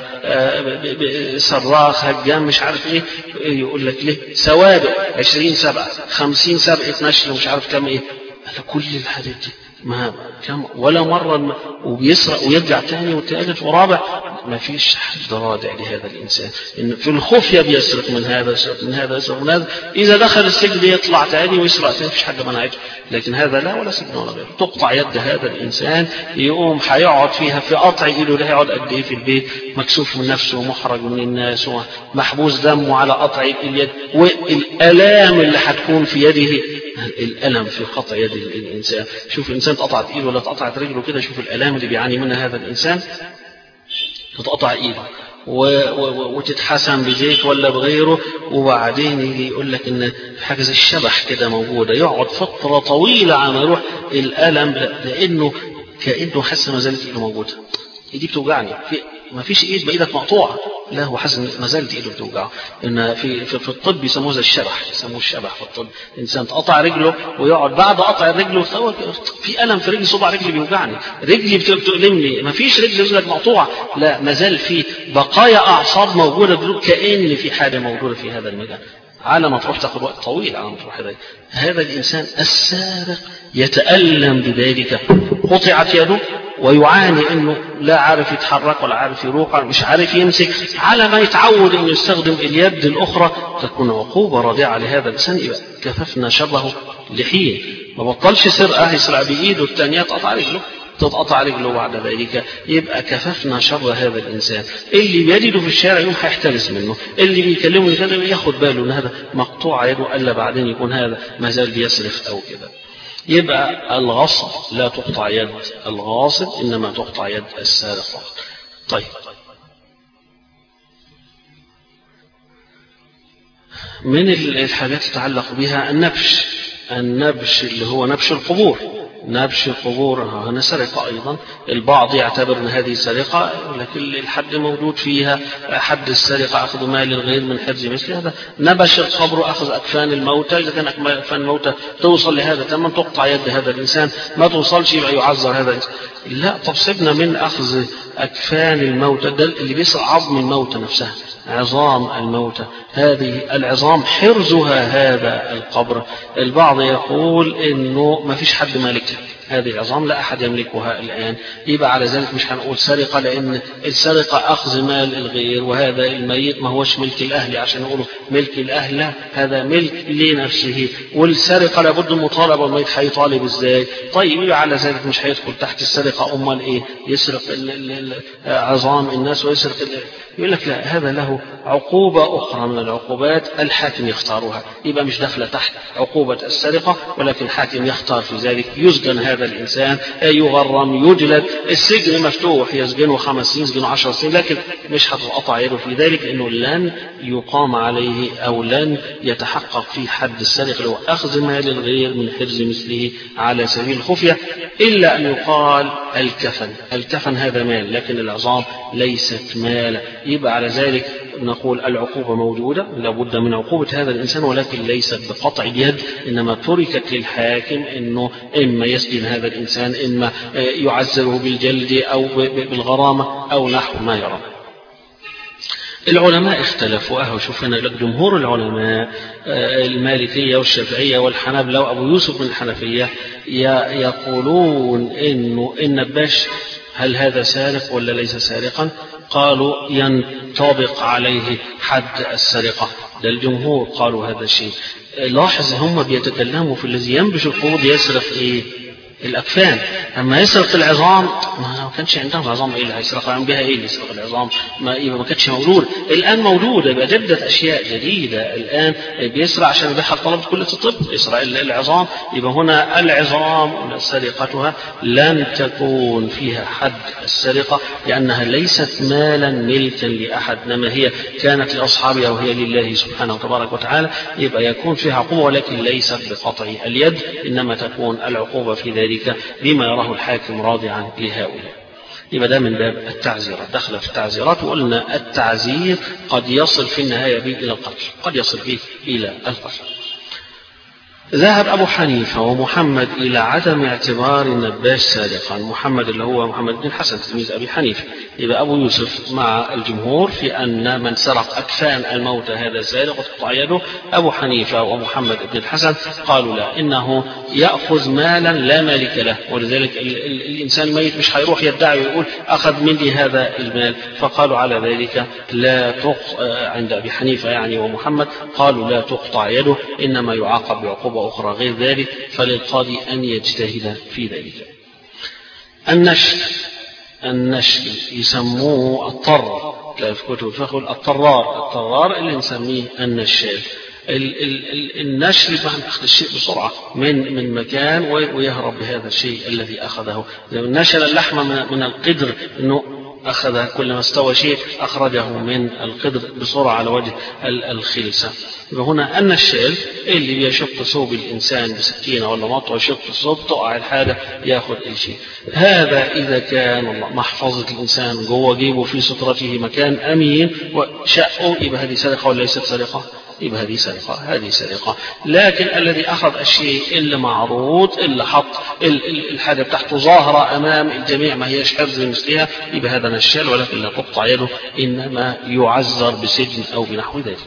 صراخ هجام مش عارف ايه، يقول لك ليه سوابق 20 سبقه 50 سبقه نشل ومش عارف كم ايه. كل الحاجات دي ما كم ولا مره، وبيسرق ويرجع تاني وثالث ورابع. ما فيش حد رادع لهذا الإنسان، إن في الخفية بيسرق من هذا يسرق من هذا يسرق من هذا، إذا دخل السجن يطلع تاني ويسرق تاني، مفيش حد منعته. لكن هذا لا، ولا سجن ولا غيره. تقطع يد هذا الإنسان، يقوم هيقعد فيها في قطع إيده، لا يقعد قد إيه في البيت مكسوف من نفسه ومحرج من الناس ومحبوس دمه على قطع اليد، والآلام اللي هتكون في يده، الألم في قطع يد الإنسان. شوف الإنسان اتقطعت إيده ولا اتقطعت رجله كده، شوف الآلام اللي بيعاني منها هذا الإنسان. تتقطع إيده وتتحسن بزيت ولا بغيره، وبعدين يجي يقول لك إن حاجة زي الشبح كده موجودة، يقعد فترة طويلة على ما يروح الألم، لأنه كأنه حس ما زالت إيده موجودة. إيدي بتوجعني، ما فيش إيد بإيدك مقطوعة، لا هو حاسس ما زالت إيده بتوجعه. إن في الطب يسموه زي الشبح، يسموه الشبح في الطب. إنسان تقطع رجله ويقعد بعد قطع الرجل في ألم في رجلي، صبع رجلي بيوجعني، رجلي بتؤلمني، ما فيش رجلك مقطوعة، لا ما زال في بقايا أعصاب موجودة، كأن في حاجة موجودة في هذا المكان. على ما تروح تاخد وقت طويل على ما تروح هذا الإنسان السارق يتألم بذلك. قطعت يده ويعاني انه لا عارف يتحرك ولا عارف يروح، مش عارف يمسك، على ما يتعود انه يستخدم اليد الاخرى. تكون عقوبة رادعة لهذا الانسان. يبقى كففنا شره لحين، ما بطلش سرقة يسرع بايده الثانية تتقطع رجله بعد ذلك. يبقى كففنا شر هذا الإنسان. اللي بيجده في الشارع يوم هيحترس منه، اللي بيكلمه كده ياخد باله ان هذا مقطوع يده، الا بعدين يكون هذا ما زال بيسرف او كده. يبقى الغصب لا تقطع يد الغاصب، انما تقطع يد السارق فقط. طيب، من الحاجات تتعلق بها النبش اللي هو نبش القبور. نبش القبور هنا سرقة أيضا. البعض يعتبر أن هذه سرقة، لكن الحد موجود فيها، حد السرقة أخذ مال الغير من حفظ مثل هذا. نبش القبر أخذ أكفان الموتى، إذا كان أكفان الموتى توصل لهذا تمام تقطع يد هذا الإنسان، ما توصلش يبقى يعذر هذا الإنسان. لا، طب سيبنا من أخذ أكفان الموتى، ده اللي بيسرق عظم الموتى نفسها، عظام الموتى، هذه العظام حرزها هذا القبر. البعض يقول إنه ما فيش حد مالكها هذه العظام، لا أحد يملكها الآن. يبقى على ذلك مش هنقول سرقة، لأن السرقة أخذ مال الغير، وهذا الميت ما هوش ملك الأهل عشان يقولوا ملك الأهل، لا هذا ملك لنفسه. والسرقة لابد المطالبة، والميت هيطالب إزاي؟ طيب يبقى على ذلك مش هيدخل تحت السرقة. أمال إيه؟ يسرق عظام الناس ويسرق يقول لك لا، هذا له عقوبة أخرى من العقوبات الحاكم يختارها. يبقى مش داخلة تحت عقوبة السرقة، ولكن الحاكم يختار في ذلك. يسجن هذا الإنسان، يغرم، يجلد، السجن مفتوح، يسجنه 5 سنين، يسجنه 10 سنين، لكن مش هتقطع يده في ذلك، إنه لن يقام عليه أو لن يتحقق في حد السرقة اللي هو أخذ مال الغير من حرز مثله على سبيل الخفية، إلا أن يقال الكفن هذا مال، لكن العظام ليست مال. يبقى على ذلك نقول العقوبة موجودة، لابد من عقوبة هذا الإنسان، ولكن ليست بقطع اليد، إنما تركت للحاكم إنه إما يسجن هذا الإنسان، إما يعذره بالجلد أو بالغرامة أو نحو ما يرى. العلماء اختلفوا. شوف هنا لك جمهور العلماء المالكية والشافعية والحنابلة وأبو يوسف من الحنفية يقولون إنه النباش هل هذا سارق ولا ليس سارقا؟ قالوا ينطبق عليه حد السرقة. ده الجمهور قالوا هذا الشيء. لاحظ هم بيتكلموا في الذي ينبش القروض يسرق إيه؟ الأكفان. أما يسرق العظام ما كانش عندهم عظام، إيه اللي هيسرقوا عن بها؟ إيه اللي يسرق العظام؟ ما كانتش موجود. الآن موجودة، يبقى جدت أشياء جديدة. الآن بيسرق عشان يبيعها طلبة كلية الطب، يسرق العظام. يبقى هنا العظام سرقتها لن تكون فيها حد السرقة، لأنها ليست مالا ملكا لأحد، إنما هي كانت لأصحابها وهي لله سبحانه وتبارك وتعالى. يبقى يكون فيها عقوبة، ولكن ليست بقطع اليد، إنما تكون العقوبة في ذلك بما يراه الحاكم راضعا لهؤلاء. يبقى ده من باب التعزيرات. دخل في التعزيرات، وقلنا التعزير قد يصل في النهاية به إلى القتل، قد يصل به إلى القتل. ذهب أبو حنيفة ومحمد إلى عدم اعتبار النباش سارقا. محمد اللي هو محمد بن الحسن تلميذ أبي حنيفة. يبقى أبو يوسف مع الجمهور في أن من سرق أكفان الموتى هذا سارق وتقطع يده. أبو حنيفة ومحمد بن الحسن قالوا لا، إنه يأخذ مالا لا مالك له، ولذلك الإنسان الميت مش هيروح يدعي ويقول أخذ مني هذا المال. فقالوا على ذلك لا عند أبي حنيفة يعني ومحمد قالوا لا تقطع يده، إنما يعاقب بعقوبة أخرى غير ذلك، فللقاضي أن يجتهد في ذلك. النشل يسموه الطر، لا في كتب الفقه الطرار اللي نسميه النشال. النشل بمعنى أخذ الشيء بسرعة من مكان ويهرب بهذا الشيء الذي أخذه. نشل اللحم من القدر، إنه أخذ كل ما استوى شيء أخرجه من القدر بسرعة على وجه الخلسة. هنا النشال اللي بيشق ثوب الإنسان بسكينة ولا مطوة، يشق الثوب تقع الحاجة يأخذ الشيء. هذا إذا كان محفظة الإنسان جوه جيبه في سترته مكان أمين وشقه، يبقى هذه سرقة ولا ليست سرقة؟ يبقى هذه سرقة. لكن الذي أخذ الشيء اللي معروض، اللي حط الحاجة بتاعته ظاهرة أمام الجميع ما هيش حفظ مثلها، يبقى هذا نشال، ولكن لا تقطع يده، إنما يعذر بسجن أو بنحو ذلك.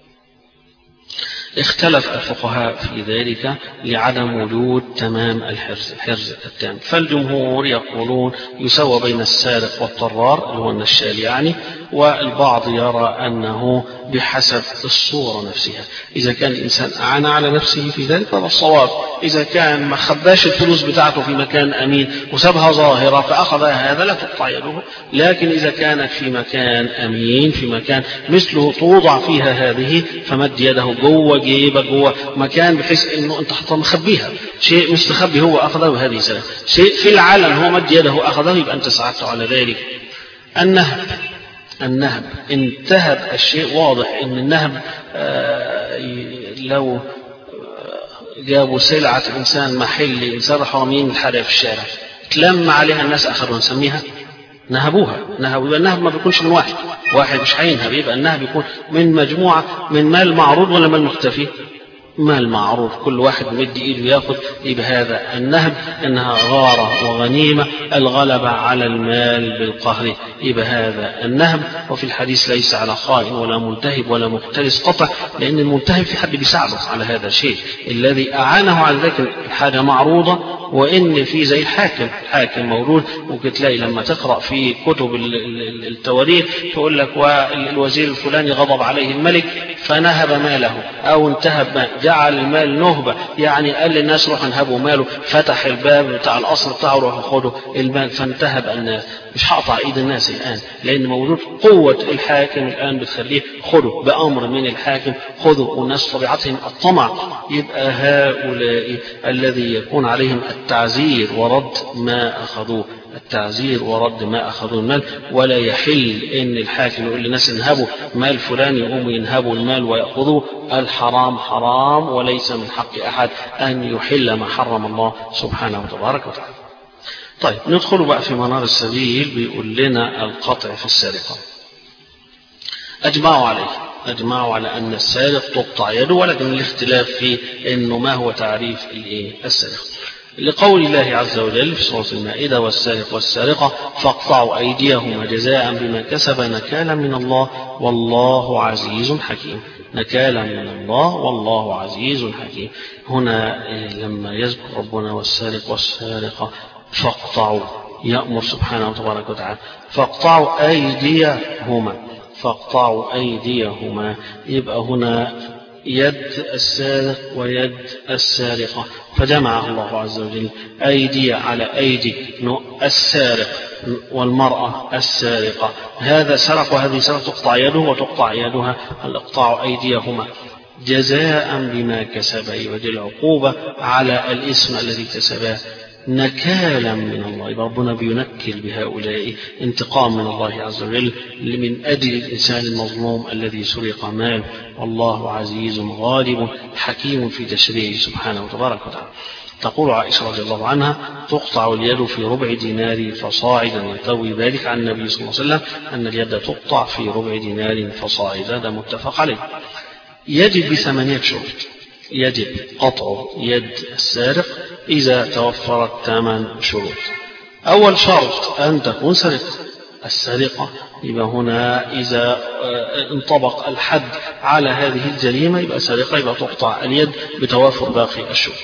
اختلف الفقهاء في ذلك لعدم وجود تمام الحرز التام. فالجمهور يقولون يسوى بين السارق والطرار اللي هو النشال يعني، والبعض يرى أنه بحسب الصورة نفسها. إذا كان الإنسان أعان على نفسه في ذلك فهذا الصواب. إذا كان ما خباش الفلوس بتاعته في مكان أمين وسابها ظاهرة فأخذها، هذا لا تقطع يده. لكن إذا كانت في مكان أمين، في مكان مثله توضع فيها هذه، فمد يده جوه جيبه جوه مكان بحيث إنه أنت حطها مخبيها، شيء مستخبي هو أخذه، وهذه سنة شيء في العلن هو مد يده أخذه، يبقى أنت ساعدت على ذلك. النهب انتهب الشيء، واضح ان النهب لو جابوا سلعة إنسان محلي، إنسان حرامين الحاجة في الشارع تلم عليها الناس أخذوا نسميها نهبوها. يبقى النهب ما بيكونش من واحد مش هينهب، يبقى النهب يكون من مجموعة، من مال معروض ولا مال مختفي؟ مال معروف، كل واحد مد ايده ياخذ، يبقى هذا النهب. انها غارة وغنيمة، الغلبة على المال بالقهر، يبقى هذا النهب. وفي الحديث ليس على خائن ولا ملتهب ولا مختلس قطع، لان الملتهب في حد بيساعده على هذا الشيء، الذي اعانه على ذلك حاجة معروضة. وان في زي الحاكم موجود، ممكن تلاقي لما تقرأ في كتب التواريخ تقول لك والوزير الفلاني غضب عليه الملك فنهب ماله، او انتهب مال، جعل المال نهبة، يعني قال للناس روحوا انهبوا ماله، فتح الباب بتاع القصر بتاعه روحوا خدوا المال، فانتهب الناس. مش هقطع ايد الناس الان، لان موجود قوة الحاكم الان بتخليه خدوا بامر من الحاكم، خذوا، والناس طبيعتهم الطمع. يبقى هؤلاء الذي يكون عليهم التعزير ورد ما اخذوه، التعزير ورد ما أخذوا المال. ولا يحل إن الحاكم يقول للناس انهبوا مال فلان يقوموا ينهبوا المال ويأخذوا. الحرام حرام، وليس من حق أحد أن يحل ما حرم الله سبحانه وتبارك وتعالى. طيب ندخل بقى في منار السبيل، بيقول لنا القطع في السرقة. أجمعوا على أن السارق تقطع يده، ولكن الاختلاف في إنه ما هو تعريف السرقة. لقول الله عز وجل في سورة المائدة والسارق والسارقة فاقطعوا أيديهما جزاء بما كسب نكالا من الله والله عزيز حكيم. نكالا من الله والله عزيز حكيم. هنا لما يذكر ربنا والسارق والسارقة فاقطعوا، يأمر سبحانه وتبارك وتعالى فاقطعوا أيديهما، يبقى هنا يد السارق ويد السارقة، فجمعها الله عز وجل أيدي على أيدي السارق والمرأة السارقة، هذا سرق وهذه سرق، تقطع يده وتقطع يدها، اقطعوا أيديهما جزاء بما كسبا، يوجد العقوبة على الإثم الذي كسبه نكالا من الله. ربنا بينكل بهؤلاء انتقام من الله عز وجل من أجل الإنسان المظلوم الذي سرق مال، والله عزيز غالب حكيم في تشريعه سبحانه وتبارك وتعالى. تقول عائشة رضي الله عنها تقطع اليد في ربع دينار فصاعدا، يروي ذلك عن النبي صلى الله عليه وسلم أن اليد تقطع في ربع دينار فصاعدا، هذا متفق عليه. يجب ب8 شروط. يجب قطع يد السارق إذا توفرت 8 شروط. أول شرط أن تكون سرقة السرقة، يبقى هنا إذا انطبق الحد على هذه الجريمة يبقى سرقة، يبقى تقطع اليد بتوافر باقي الشروط.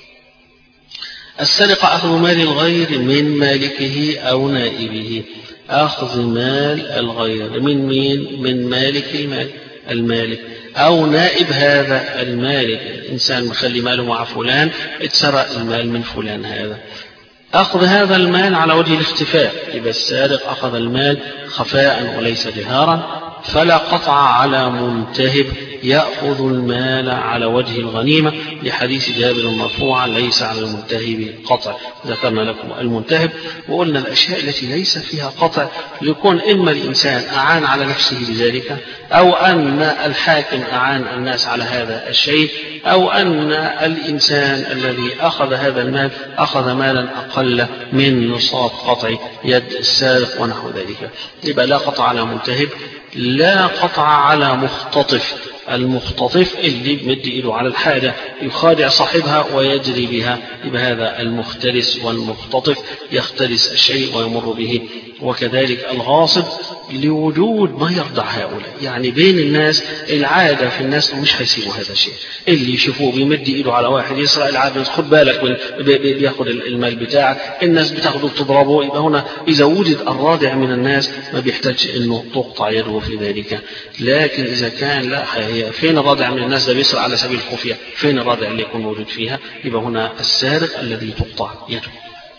السرقة أخذ مال الغير من مالكه أو نائبه. أخذ مال الغير من مين؟ من مالك المالك أو نائب هذا المالك. الإنسان مخلي ماله مع فلان، اتسرق المال من فلان، هذا أخذ هذا المال على وجه الاختفاء، يبقى السارق أخذ المال خفاء وليس جهارا، فلا قطع على منتهب يأخذ المال على وجه الغنيمة، لحديث جابر مرفوعا ليس على المنتهب قطع. ذكرنا لكم المنتهب وقلنا الأشياء التي ليس فيها قطع ليكون إما الإنسان أعان على نفسه بذلك، أو أن الحاكم أعان الناس على هذا الشيء، أو أن الإنسان الذي أخذ هذا المال أخذ مالا أقل من نصاب قطع يد السارق ونحو ذلك. يبقى لا قطع على منتهب، لا قطع على مختطف. المختطف اللي بمد إيده على الحاجة يخادع صاحبها ويجري بها، يبقى هذا المختلس، والمختطف يختلس الشيء ويمر به. وكذلك الغاصب لوجود ما يرضع هؤلاء، يعني بين الناس العادة في الناس مش هيسيبوا هذا الشيء، اللي يشوفوه بيمد إيده على واحد يسرق العادة خد بالك بياخد المال بتاعك، الناس بتاخده بتضربه. يبقى هنا إذا وجد الرادع من الناس ما بيحتاج إنه تقطع يده في ذلك. لكن إذا كان لا، فين الرادع من الناس ده بيسرق على سبيل الخفية، فين الرادع اللي يكون موجود فيها؟ يبقى هنا السارق الذي تقطع يده.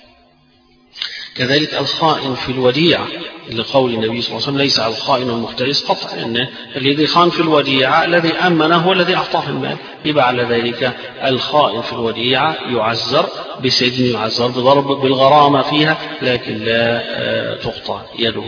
كذلك الخائن في الوديعة، لقول النبي صلى الله عليه وسلم ليس على الخائن المختلس قطع، لأن الذي خان في الوديعة الذي أمنه هو الذي أعطاه المال، يبقى على ذلك الخائن في الوديعة يعزر بسجن، يعزر بضرب بالغرامة فيها، لكن لا تقطع يده.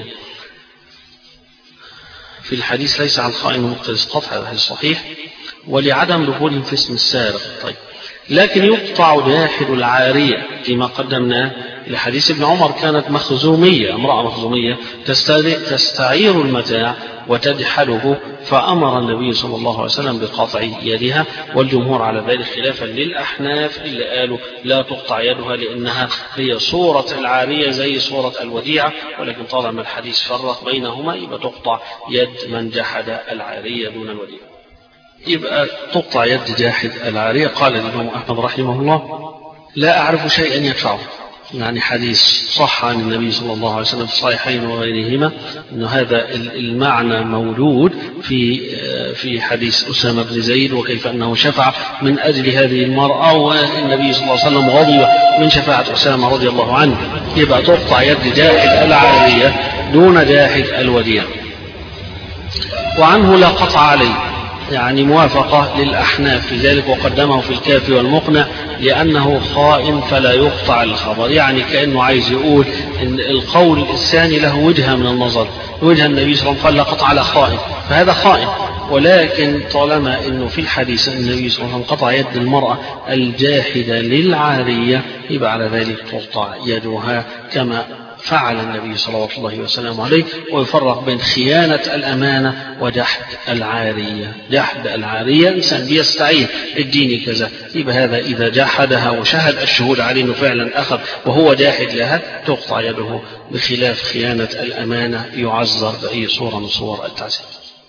في الحديث ليس على الخائن المختلس قطع، هذا صحيح، ولعدم دخول في اسم السارق. طيب، لكن يقطع جاحد العارية فيما قدمناه لحديث ابن عمر، كانت مخزومية، امرأة مخزومية تستعير المتاع وتجحله، فأمر النبي صلى الله عليه وسلم بقطع يدها، والجمهور على ذلك خلافا للأحناف اللي قالوا لا تقطع يدها لأنها هي صورة العارية زي صورة الوديعة، ولكن طالما الحديث فرق بينهما يبقى تقطع يد من جحد العارية دون الوديعة. يبقى تقطع يد جاحد العارية. قال الإمام أحمد رحمه الله لا أعرف شيئا يدفعه، يعني حديث صح عن النبي صلى الله عليه وسلم في الصحيحين وغيرهما أن هذا المعنى موجود في حديث أسامة بن زيد، وكيف أنه شفع من أجل هذه المرأة، والنبي صلى الله عليه وسلم غضب من شفاعة أسامة رضي الله عنه. يبقى تقطع يد جاحد العارية دون جاحد الوديعة. وعنه لا قطع عليه، يعني موافقة للأحناف في ذلك، وقدمه في الكافي والمقنع لأنه خائن فلا يقطع الخبر، يعني كأنه عايز يقول إن القول الثاني له وجهة من النظر، وجه النبي صلى الله عليه وسلم قال لا قطع على خائن، فهذا خائن، ولكن طالما أنه في الحديث النبي صلى الله عليه وسلم قطع يد المرأة الجاحدة للعارية يبقى على ذلك تقطع يدها كما فعل النبي صلى الله عليه وسلم عليه. ويفرق بين خيانة الأمانة وجحد العارية. جحد العارية إنسان بيستعين اديني كذا، يبقى هذا إذا جحدها وشهد الشهود عليه أنه فعلا أخذ وهو جاحد لها تقطع يده، بخلاف خيانة الأمانة يعذر بأي صورة من صور التعذيب.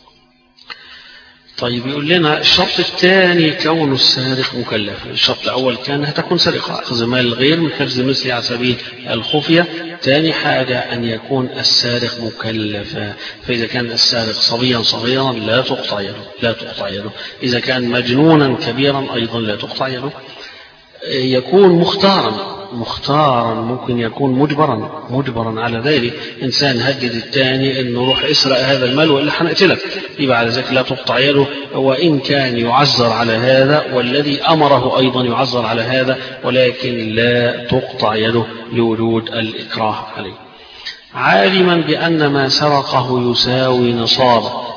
طيب يقول لنا الشرط الثاني كون السارق مكلفا. الشرط الأول كان تكون سرقة أخذ مال الغير من حفظ مثله على سبيل الخفية. ثاني حاجة أن يكون السارق مكلفا، فإذا كان السارق صبيا صغيرا لا تقطع يده، إذا كان مجنونا كبيرا أيضا لا تقطع يده. يكون مختارا ممكن يكون مجبرا على ذلك. إنسان هدد الثاني أنه روح اسرق هذا المال وإلا حنقتلك، يبقى على ذلك لا تقطع يده، وإن كان يعذر على هذا والذي أمره أيضا يعذر على هذا، ولكن لا تقطع يده لوجود الإكراه عليه. عالما بأن ما سرقه يساوي نصابا.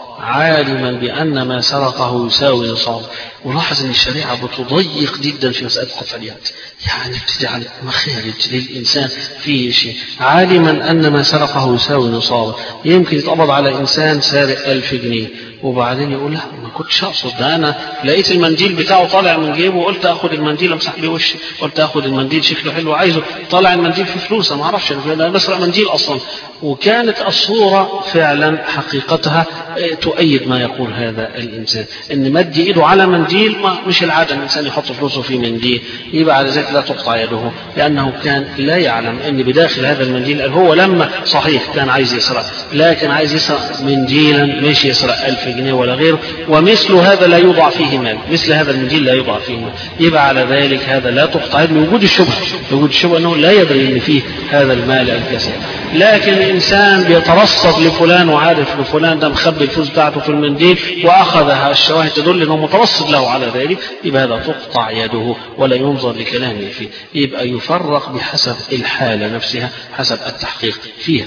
ولاحظ أن الشريعة بتضيق جدا في مسألة قطع اليد، يعني بتجعل مخارج للإنسان فيه شيء. عالما أن ما سرقه يساوي نصابا. يمكن يتقبض على إنسان سارق 1000 جنيه وبعدين يقول لا ما كنتش أقصد ده، أنا لقيت المنديل بتاعه طالع من جيبه وقلت أخذ المنديل أمسح بيه وشي، قلت أخذ المنديل شكله حلو عايزه، طالع المنديل في فلوسه ما أعرفش أنا بسرق منديل أصلا. وكانت الصورة فعلا حقيقتها تؤيد ما يقول هذا الإنسان، إن مد إيده على منديل مش العادة الإنسان يحط فلوسه في منديل، يبقى على ذلك لا تقطع يده، لأنه كان لا يعلم أن بداخل هذا المنديل هو لما صحيح كان عايز يسرق، لكن عايز يسرق منديلا مش يسرق 1000 جنيه ولا غيره، ومثل هذا لا يوضع فيه مال، مثل هذا المنديل لا يوضع فيه مال، يبقى على ذلك هذا لا تقطع يده لوجود الشبهة أنه لا يدري أن فيه هذا المال الكثير. لكن الإنسان بيترصد لفلان وعارف لفلان ده مخبي الفلوس بتاعته في المنديل وأخذها، الشواهد تدل أنه مترصد له على ذلك، يبقى هذا تقطع يده ولا ينظر لكلامه فيه. يبقى يفرق بحسب الحالة نفسها، حسب التحقيق فيها.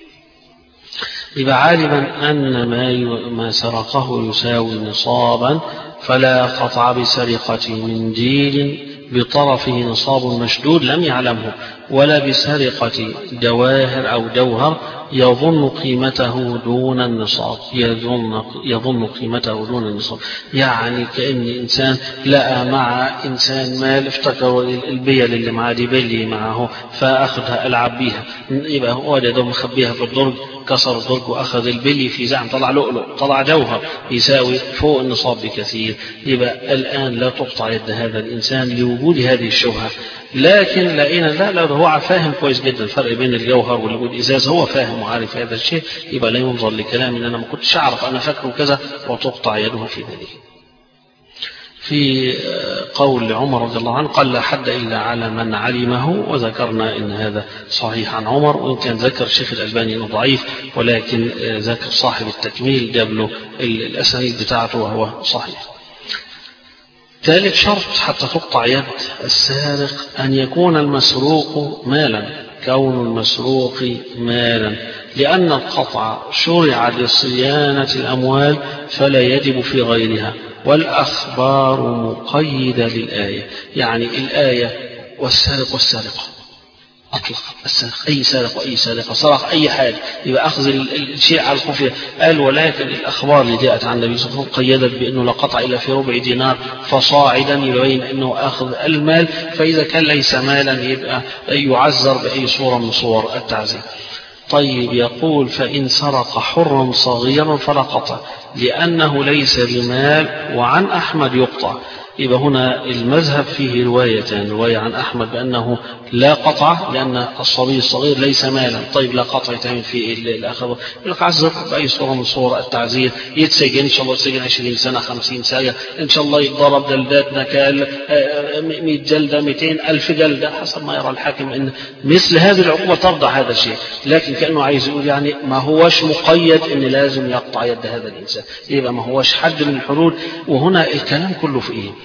يبقى عالما أن ما سرقه يساوي نصابا فلا قطع بسرقة منديل بطرفه نصاب مشدود لم يعلمه، ولا بسرقة جواهر أو جوهر يظن قيمته دون النصاب. يظن قيمته دون النصاب، يعني كأن إنسان لقى مع إنسان مال، افتكر البيل اللي معاه دي بيلي معه فأخذها ألعب بيها، يبقى وجده مخبيها في الدرج، كسر الدرج وأخذ البلي في زعم طلع لؤلؤ طلع جوهر يساوي فوق النصاب بكثير، يبقى الآن لا تقطع يد هذا الإنسان لوجود هذه الشبهة. لكن لقينا لا هو فاهم كويس جدا الفرق بين الجوهر والإزاز، هو فاهم وعارف هذا الشيء، يبقى لا ينظر لكلام إن أنا ما كنتش أعرف أنا فاكره كذا وتقطع يده في ذلك. في قول عمر رضي الله عنه قال لا حد إلا على من علمه، وذكرنا إن هذا صحيح عن عمر، وإن كان ذكر الشيخ الألباني إنه ضعيف، ولكن ذكر صاحب التكميل جاب له الأسانيد بتاعته وهو صحيح. ثالث شرط حتى تقطع يد السارق أن يكون المسروق مالا، كون المسروق مالا، لأن القطع شرع لصيانة الأموال فلا يجب في غيرها، والأخبار مقيدة للآية، يعني الآية والسارق والسارقة أطلق السارق، أي سارق وأي سارقة سرق أي حاجة، يبقى أخذ الشيء على الخفية. قال ولكن الأخبار اللي جاءت عن النبي صلى الله عليه وسلم قيدت بأنه لا قطع إلا في ربع دينار فصاعدا، يبين أنه أخذ المال، فإذا كان ليس مالا يبقى يعذر بأي صورة من صور التعذيب. طيب يقول فإن سرق حرا صغيرا فلا قطع لأنه ليس بمال، وعن أحمد يقطع. يبقى هنا المذهب فيه روايتان، رواية عن أحمد بأنه لا قطع لأن الصبي الصغير ليس مالا، طيب لا قطع يتعمل في الأخذ، يعذر بأي صورة من صور التعذير، يتسجن إن شاء الله يتسجن 20 سنة 50 سنة، إن شاء الله يتضرب جلدات نكال 100 جلدة 200,000 جلدة حسب ما يرى الحاكم إن مثل هذه العقوبة ترضى هذا الشيء. لكن كأنه عايز يقول يعني ما هوش مقيد إن لازم يقطع يد هذا الإنسان، يبقى ما هوش حد من الحدود. وهنا الكلام كله في إيه؟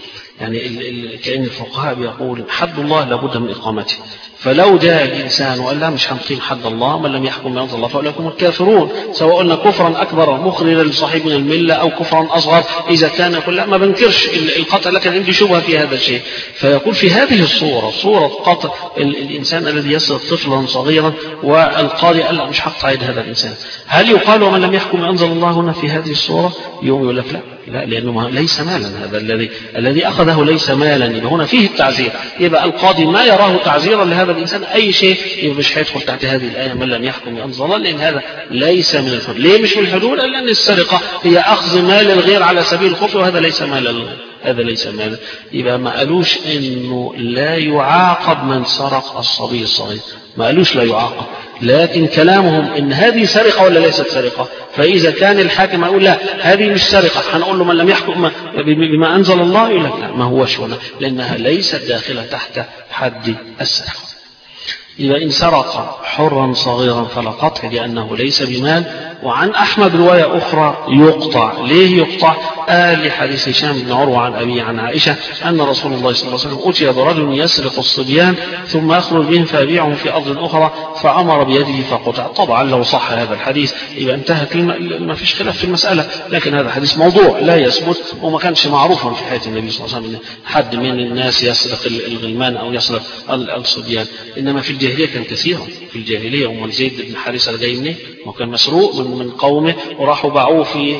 يعني كأن الفقهاء بيقول حد الله لابد من إقامته، فلو جاء الإنسان وقال لا مش هنقيم حد الله من لم يحكم بأنزل الله فأولئك هم الكافرون، سواء قلنا كفرا أكبر مخرجا لصاحب من الملة أو كفرا أصغر، إذا كان يقول لا ما بنكرش القطع لكن عندي شبهة في هذا الشيء، فيقول في هذه الصورة صورة قطع الإنسان الذي يصل طفلا صغيرا والقاضي قال لا مش هقطع يد هذا الإنسان، هل يقال ومن لم يحكم بأنزل الله هنا في هذه الصورة؟ يوم يقول لك لا لأنه ليس مالا، هذا الذي أخذه ليس مالا، يبقى هنا فيه التعزير، يبقى القاضي ما يراه تعزيرا لهذا الإنسان أي شيء يبقى مش هيدخل تحت هذه الآية من لم يحكم بأنزل الله، لأن هذا ليس من الحدود. ليه مش من الحدود؟ لأن السرقة هي أخذ مال الغير على سبيل الكفر، وهذا ليس مال الغير، هذا ليس مال. يبقى ما قالوش إنه لا يعاقب من سرق الصبي الصغير، ما قالوش لا يعاقب، لكن كلامهم إن هذه سرقة ولا ليست سرقة. فإذا كان الحاكم يقول لا هذه مش سرقة، هنقول له من لم يحكم بما أنزل الله، يقول لك لا ما هوش هنا، لأنها ليست داخلة تحت حد السرقة. إذا إن سرق حرا صغيرا فلا قطع لأنه ليس بمال. وعن أحمد رواية أخرى يقطع. ليه يقطع؟ لحديث هشام بن عروة عن أبي عن عائشة أن رسول الله صلى الله عليه وسلم أتي برجل يسرق الصبيان ثم يخرج بهم فيبيعهم في أرض أخرى فأمر بيده فقطع. طبعا لو صح هذا الحديث يبقى انتهت، ما فيش خلاف في المسألة، لكن هذا حديث موضوع لا يثبت وما كانش معروفا في حياة النبي صلى الله عليه وسلم حد من الناس يسرق الغلمان أو يسرق الصبيان، إنما في الجاهلية كان كثيرا. في الجاهلية أم زيد بن حارثة جاي منين؟ وكان مسروق من قومه وراحوا باعوه في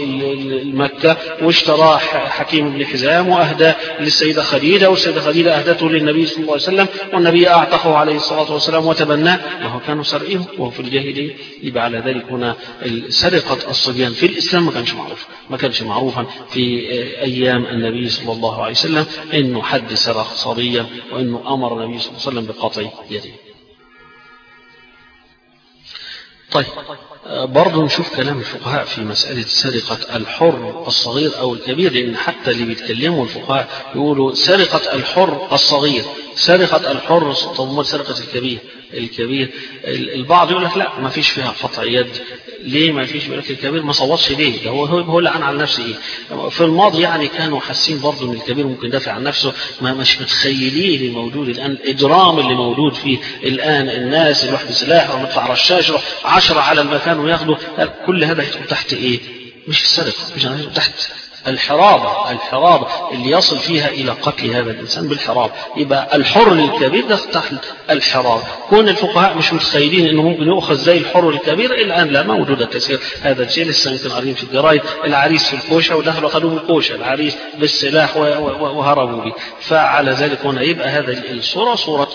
مكة، واشترى حكيم بن حزام وأهدى للسيدة خديجة، والسيدة خديجة أهدته للنبي صلى الله عليه وسلم، والنبي أعتقه عليه الصلاة والسلام وتبناه، وهو كانوا سرقيه وهو في الجاهلية. يبقى على ذلك هنا سرقة الصبيان في الإسلام ما كانش معروفا في أيام النبي صلى الله عليه وسلم إنه حد سرق صبيا وإنه أمر النبي صلى الله عليه وسلم بقطع يده. طيب برضو نشوف كلام الفقهاء في مسألة سرقة الحر الصغير أو الكبير، لأن حتى اللي بيتكلموا الفقهاء يقولوا سرقة الحر الصغير، سرقة الحر، طب سرقة الكبير البعض يقول لك لا ما فيش فيها قطع يد. ليه ما فيش؟ يقول لك الكبير ما صوتش ليه؟ ده هو اللي عن نفسه ايه. في الماضي يعني كانوا حاسين برضه ان الكبير ممكن يدافع عن نفسه، ما مش متخيلين اللي موجود الان، الاجرام اللي موجود فيه الان، الناس يروح بسلاح ويطلع رشاش 10 على المكان وياخده، كل هذا يدخل تحت ايه؟ مش السرقة، مش تحت الحرابة اللي يصل فيها إلى قتل هذا الإنسان بالحراب. يبقى الحر للكبير ده تحت الحراب. كون الفقهاء مش متخيلين إنه ممكن يؤخذ زي الحر للكبير، الآن لا موجودة تسير هذا الشيء. لسه يمكن قارين في الجرايد العريس في الكوشة ودخلوا خدوه الكوشة، العريس بالسلاح وهربوا به. فعلى ذلك هنا يبقى هذا الصورة صورة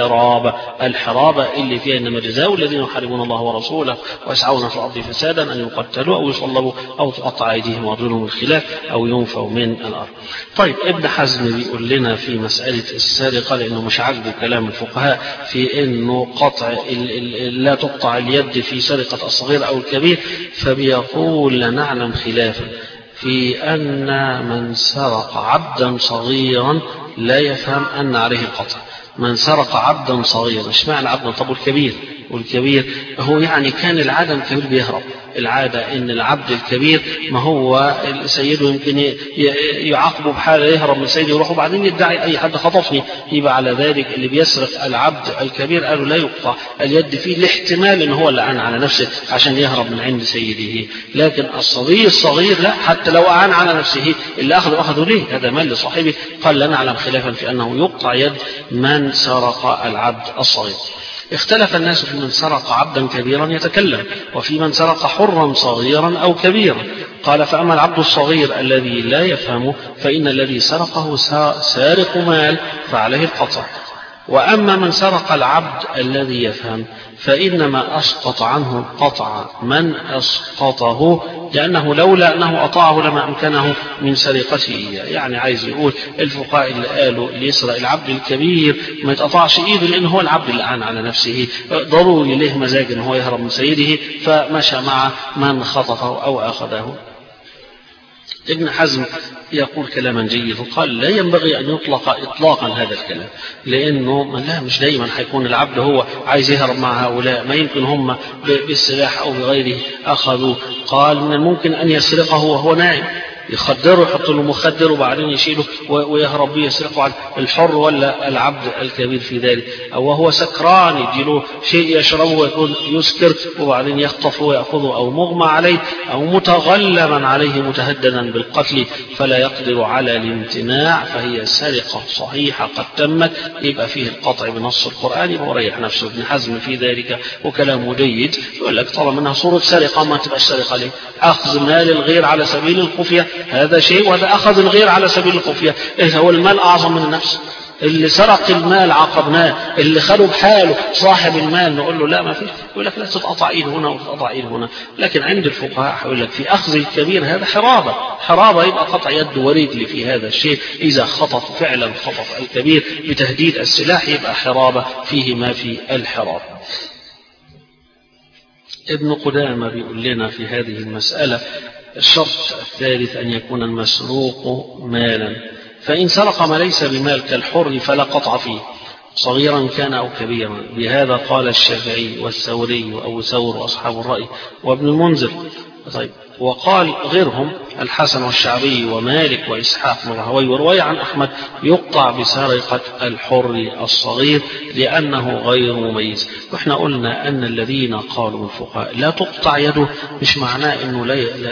الحرابة اللي فيها إنما جزاء الذين يحاربون الله ورسوله ويسعون في الأرض فسادا أن يقتلوا أو يصلبوا أو تقطع أيديهم وأرجلهم من خلاف أو ينفوا من الأرض. طيب ابن حزم بيقول لنا في مسألة السرقة، لأنه مش عاجبه كلام الفقهاء في أنه قطع لا تقطع اليد في سرقة الصغير أو الكبير، فبيقول لا نعلم خلافا في أن من سرق عبدا صغيرا لا يفهم أن عليه القطع. من سرق عبدا صغيرا، ايش معنى عبدا؟ طب والكبير هو يعني كان العادة الكبير بيهرب، العادة ان العبد الكبير ما هو سيده يمكن يعاقبه بحاله يهرب من سيده يروح وبعدين يدعي اي حد خطفني. يبقى على ذلك اللي بيسرق العبد الكبير قالوا لا يقطع اليد فيه، الاحتمال ان هو اللي أعان على نفسه عشان يهرب من عند سيده. لكن الصبي الصغير لا، حتى لو أعان على نفسه اللي أخذه ليه؟ هذا مال لصاحبه. قال لا نعلم خلافا في أنه يقطع يد من سرق العبد الصغير. اختلف الناس في من سرق عبدا كبيرا يتكلم، وفي من سرق حرا صغيرا أو كبيرا. قال فأما العبد الصغير الذي لا يفهم فإن الذي سرقه سارق مال فعليه القطع، وأما من سرق العبد الذي يفهم فإنما أسقط عنه القطع من أسقطه، لأنه لولا أنه أطاعه لما أمكنه من سرقته. يعني عايز يقول الفقهاء اللي قالوا اللي يسرق العبد الكبير ما يتقطعش إيده، لأنه هو العبد اللي أعان على نفسه، ضروري له مزاج أنه هو يهرب من سيده فمشى مع من خطفه أو أخذه. ابن حزم يقول كلاما جيدا، قال لا ينبغي أن يطلق إطلاقا هذا الكلام، لأنه لا مش دايما حيكون العبد هو عايز يهرب مع هؤلاء، ما يمكن هم بالسلاح أو بغيره أخذوا. قال من الممكن أن يسرقه وهو نائم، يخدره يحط له مخدر وبعدين يشيله ويهرب بيه يسرقه على الحر ولا العبد الكبير في ذلك، أو وهو سكران يديله شيء يشربه ويكون يسكر وبعدين يخطفه ويأخذه، أو مغمى عليه أو متغلبا عليه متهددا بالقتل فلا يقدر على الامتناع، فهي سرقة صحيحة قد تمت، يبقى فيه القطع بنص القرآن، يبقى وريح نفسه. ابن حزم في ذلك وكلامه جيد، يقول لك طالما منها صورة سرقة ما تبقى سرقة ليه؟ أخذ مال الغير على سبيل الخفية هذا شيء، وهذا أخذ الغير على سبيل الخفية. إيه هو المال أعظم من النفس؟ اللي سرق المال عاقبناه، اللي خده بحاله صاحب المال نقول له لا ما فيش، يقول لك لا تتقطع ايد هنا وتتقطع ايد هنا. لكن عند الفقهاء يقول لك في أخذ الكبير هذا حرابة يبقى قطع يد ورجل في هذا الشيء. إذا خطف فعلا خطف الكبير بتهديد السلاح يبقى حرابة فيه ما في الحراب. ابن قدامة بيقول لنا في هذه المسألة الشرط الثالث أن يكون المسروق مالا، فإن سرق ما ليس بمال كالحر فلا قطع فيه صغيرا كان أو كبيرا. بهذا قال الشافعي والثوري وأبو ثور وأصحاب الرأي وابن المنذر. طيب، وقال غيرهم الحسن والشعبي ومالك وإسحاق وراهوي ورواية عن أحمد يقطع بسرقة الحر الصغير لأنه غير مميز. وإحنا قلنا أن الذين قالوا الفقهاء لا تقطع يده مش معناه أنه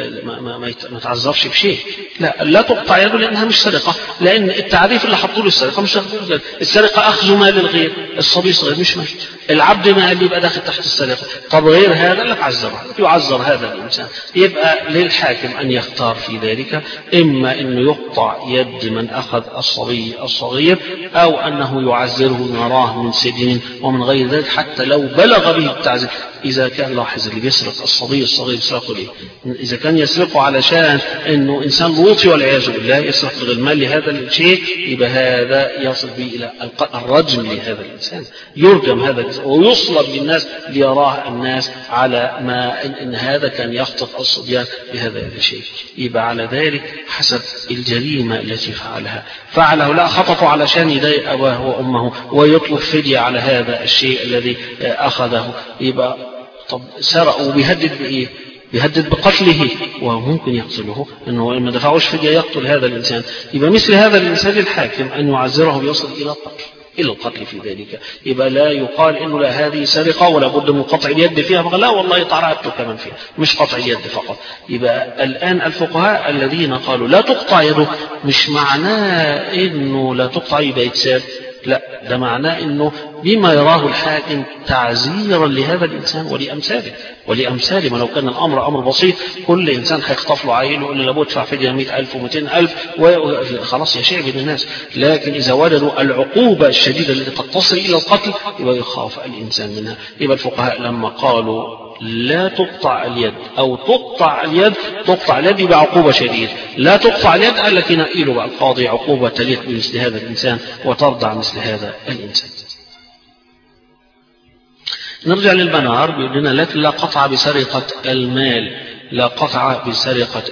ما تعذرش بشيء، لا تقطع يده لأنها مش سرقة، لأن التعريف اللي حطوا له السرقة مش السرقة أخذ مال الغير، الصبي صغير مش مال، العبد ما اللي يبقى داخل تحت السرقة. طب غير هذا لا يعذر هذا الإنسان. يبقى للحاكم أن يختار في ذلك، إما أنه يقطع يد من أخذ الصبي الصغير، أو أنه يعذره نراه من سجن ومن غير ذلك حتى لو بلغ به التعذير. إذا كان لاحظ اللي بيسرق الصبي الصغير يسرقه ليه؟ إذا كان يسرقه علشان أنه إنسان لوطي والعياذ بالله يسرق المال لهذا الشيء، يبقى هذا يصل به إلى الرجم لهذا الإنسان، يرجم هذا الإنسان ويصلب للناس ليراه الناس على ما إن هذا كان يخطف الصبيان بهذا الشيء. يبقى على ذلك حسب الجريمة التي فعله لا خطفه علشان يضايق أباه وأمه ويطلب فدية على هذا الشيء الذي أخذه، يبقى طب سرقوا بيهدد بإيه؟ بيهدد بقتله، وممكن يقتله إنه ما دفعوش فدية يقتل هذا الإنسان. يبقى مثل هذا الإنسان الحاكم أن يعذره بيصل إلى القتل في ذلك. يبقى لا يقال إنه لا هذه سرقة ولا بد من قطع اليد فيها، لا والله يطعرته كمان فيها، مش قطع اليد فقط. يبقى الآن الفقهاء الذين قالوا لا تقطع يده مش معناه إنه لا تقطع يبقى يتساب، لا، ده معناه إنه بما يراه الحاكم تعزيرا لهذا الإنسان ولأمثاله. ما لو كان الأمر أمر بسيط كل إنسان هيخطف له عيل ويقول له لابد تدفع فدية 100,000 و200,000 وخلاص يا شعب الناس. لكن إذا وجدوا العقوبة الشديدة التي تتصل إلى القتل يبقى يخاف الإنسان منها. يبقى الفقهاء لما قالوا لا تقطع اليد أو تقطع اليد بعقوبة شديدة، لا تقطع اليد قال لك ينقله بقى القاضي عقوبة تليق بمثل هذا الإنسان وترضع مثل هذا الإنسان. نرجع للبنار بيقول لنا لكن لا قطع بسرقة المال، لا قطع بسرقة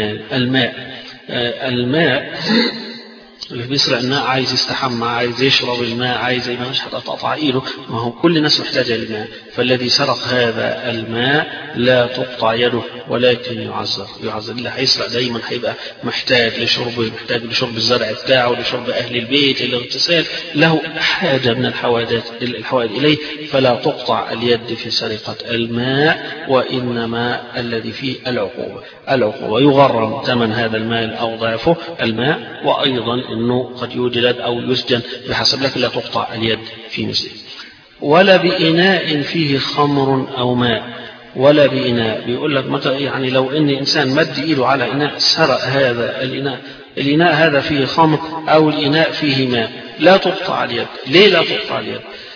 الماء اللي بيسرق الماء عايز يستحمى، عايز يشرب الماء، عايز مش هتقطع ايده، ما هو كل الناس محتاجه للماء. فالذي سرق هذا الماء لا تقطع يده ولكن يعذر. اللي هيسرق دايما هيبقى محتاج لشربه، محتاج لشرب الزرع بتاعه، لشرب اهل البيت، الاغتسال، له حاجه من الحوادث اليه، فلا تقطع اليد في سرقه الماء، وانما الذي فيه العقوبه يغرم ثمن هذا المال او ضعفه الماء، وايضا أنه قد يوجد أو يسجن بحسب، لكن لا تقطع اليد في مثله. ولا بإناء فيه خمر أو ماء، ولا بإناء بيقول لك متى يعني لو إن إنسان مد إيده على إناء سرق هذا الإناء هذا فيه خمر أو الإناء فيه ماء لا تقطع اليد. ليه لا تقطع اليد؟